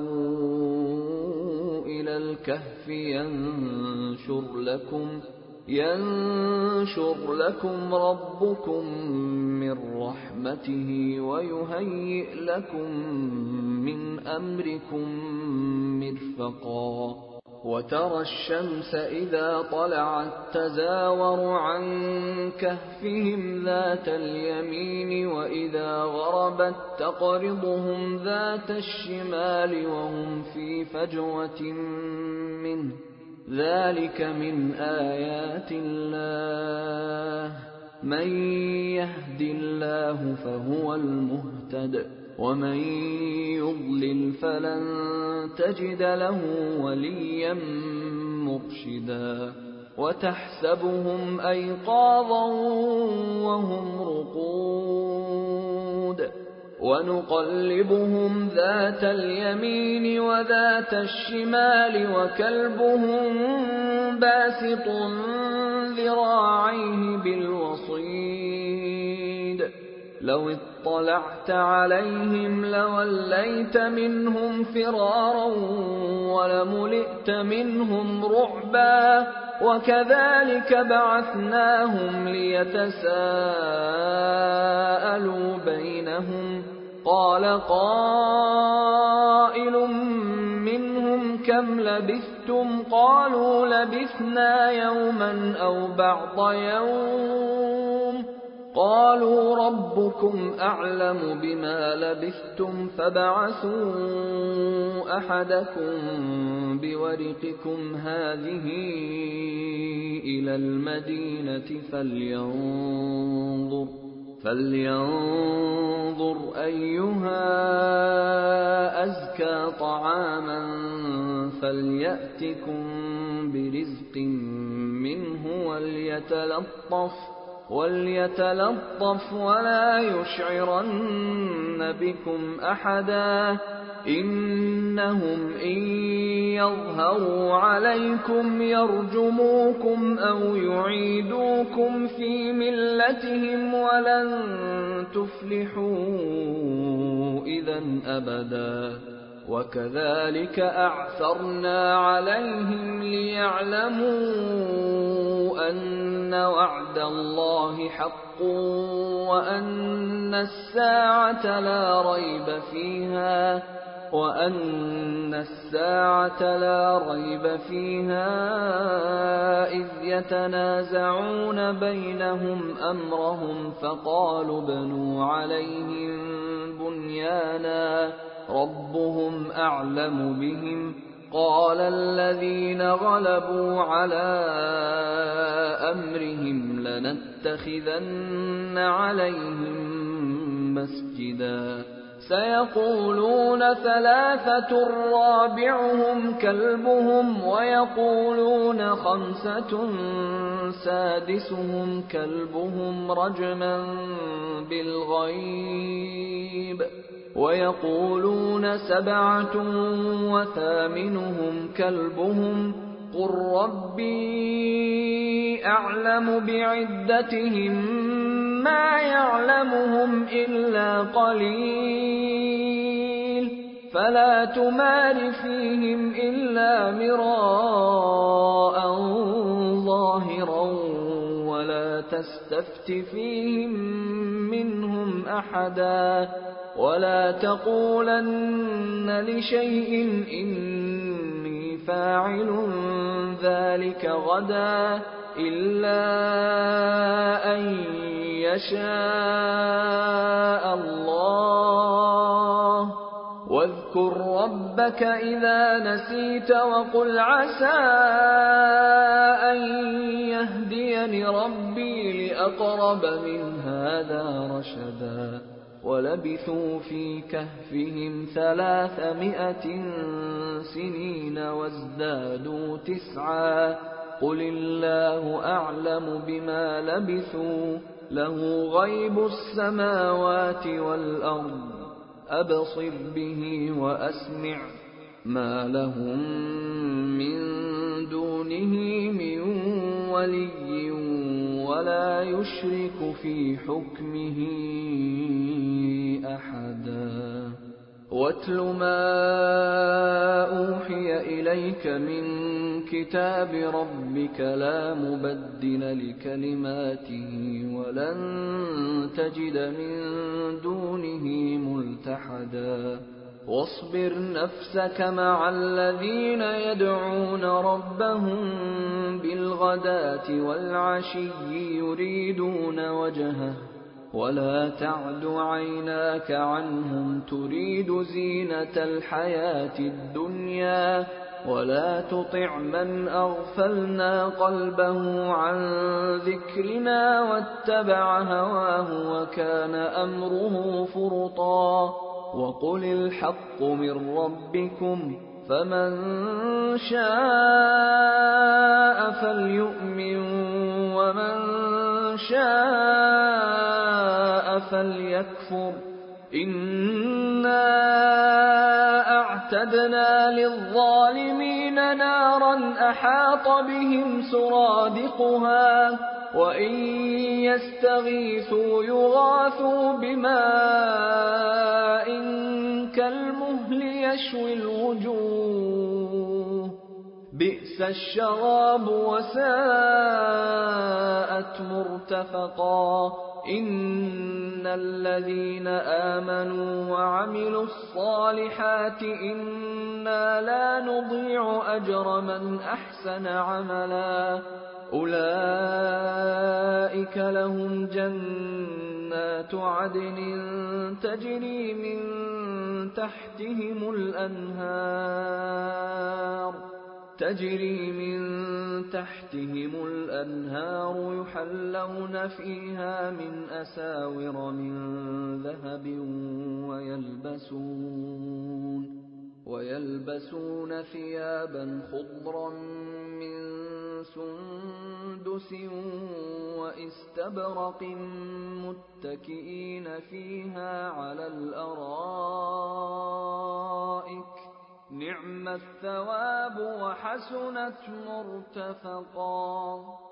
فأووا إلى الكهف ينشر لكم ينشر لكم ربكم من رحمته ويهيئ لكم من أمركم مرفقا وترى الشمس إذا طلعت تزاور عن كهفهم ذات اليمين وإذا غربت تقرضهم ذات الشمال وهم في فجوة منه ذلك من آيات الله من يهد الله فهو المهتد ومن يضلل فلن تجد له وليا مرشدا وتحسبهم أيقاظا وهم رقود ونقلبهم ذات اليمين وذات الشمال وكلبهم باسط ذراعيه بالوصيد لو اطلعت عليهم لوليت منهم فرارا ولملئت منهم رعبا وكذلك بعثناهم ليتساءلوا بينهم قال قائل منهم كم لبثتم قالوا لبثنا يوما أو بعض يوم قالوا ربكم أعلم بما لبثتم فابعثوا أحدكم بورقكم هذه إلى المدينة فلينظر فلينظر أيها أزكى طعاما فليأتكم برزق منه وليتلطف وليتلطف ولا يشعرن بكم أحدا إنهم إن يظهروا عليكم يرجموكم أو يعيدوكم في ملتهم ولن تفلحوا إذا أبدا وكذلك أعثرنا عليهم ليعلموا أن وعد الله حق وأن الساعة لا ريب فيها وأن الساعة لا ريب فيها إذ يتنازعون بينهم أمرهم فقالوا بنوا عليهم بنيانا ربهم أعلم بهم قال الذين غلبوا على أمرهم لنتخذن عليهم مسجدا سيقولون ثلاثة رابعهم كلبهم ويقولون خمسة سادسهم كلبهم رجما بالغيب ويقولون سبعة وثامنهم كلبهم قل ربي أعلم بعدتهم ما يعلمهم إلا قليل فلا تمار فيهم إلا مراء ظاهرا ولا تستفت فيهم منهم أحدا ولا تقولن لشيء إني فاعل ذلك غدا إلا أن يشاء الله واذكر ربك إذا نسيت وقل عسى أن يهديني ربي لأقرب من هذا رشدا ولبثوا في كهفهم ثلاثمائة سنين وازدادوا تسعا قل الله أعلم بما لبثوا له غيب السماوات والأرض أبصر به وأسمع ما لهم من دونه من ولي ولا يشرك في حكمه أحدا واتل ما أوحي إليك من كتاب ربك لا مبدل لكلماته ولن تجد من دونه ملتحدا واصبر نفسك مع الذين يدعون ربهم بالغداة والعشي يريدون وجهه ولا تعد عيناك عنهم تريد زينة الحياة الدنيا ولا تطع من أغفلنا قلبه عن ذكرنا واتبع هواه وكان أمره فرطا وقل الحق من ربكم فمن شاء فليؤمن ومن شاء فليكفر إنا أعتدنا للظالمين نارا أحاط بهم سرادقها وإن يستغيثوا يغاثوا بماء كالمهل يشوي الوجوه بئس الشراب وساءت مرتفقا إن الذين آمنوا وعملوا الصالحات إنا لا نضيع أجر من أحسن عملا أولئك لهم جنات عدن تجري من تحتهم الأنهار تجري من تحتهم الأنهار يحلون فيها من أساور من ذهب ويلبسون ويلبسون ثيابا خضرا من سندس وإستبرق متكئين فيها على الأرائك نعم الثواب وحسنت مرتفقا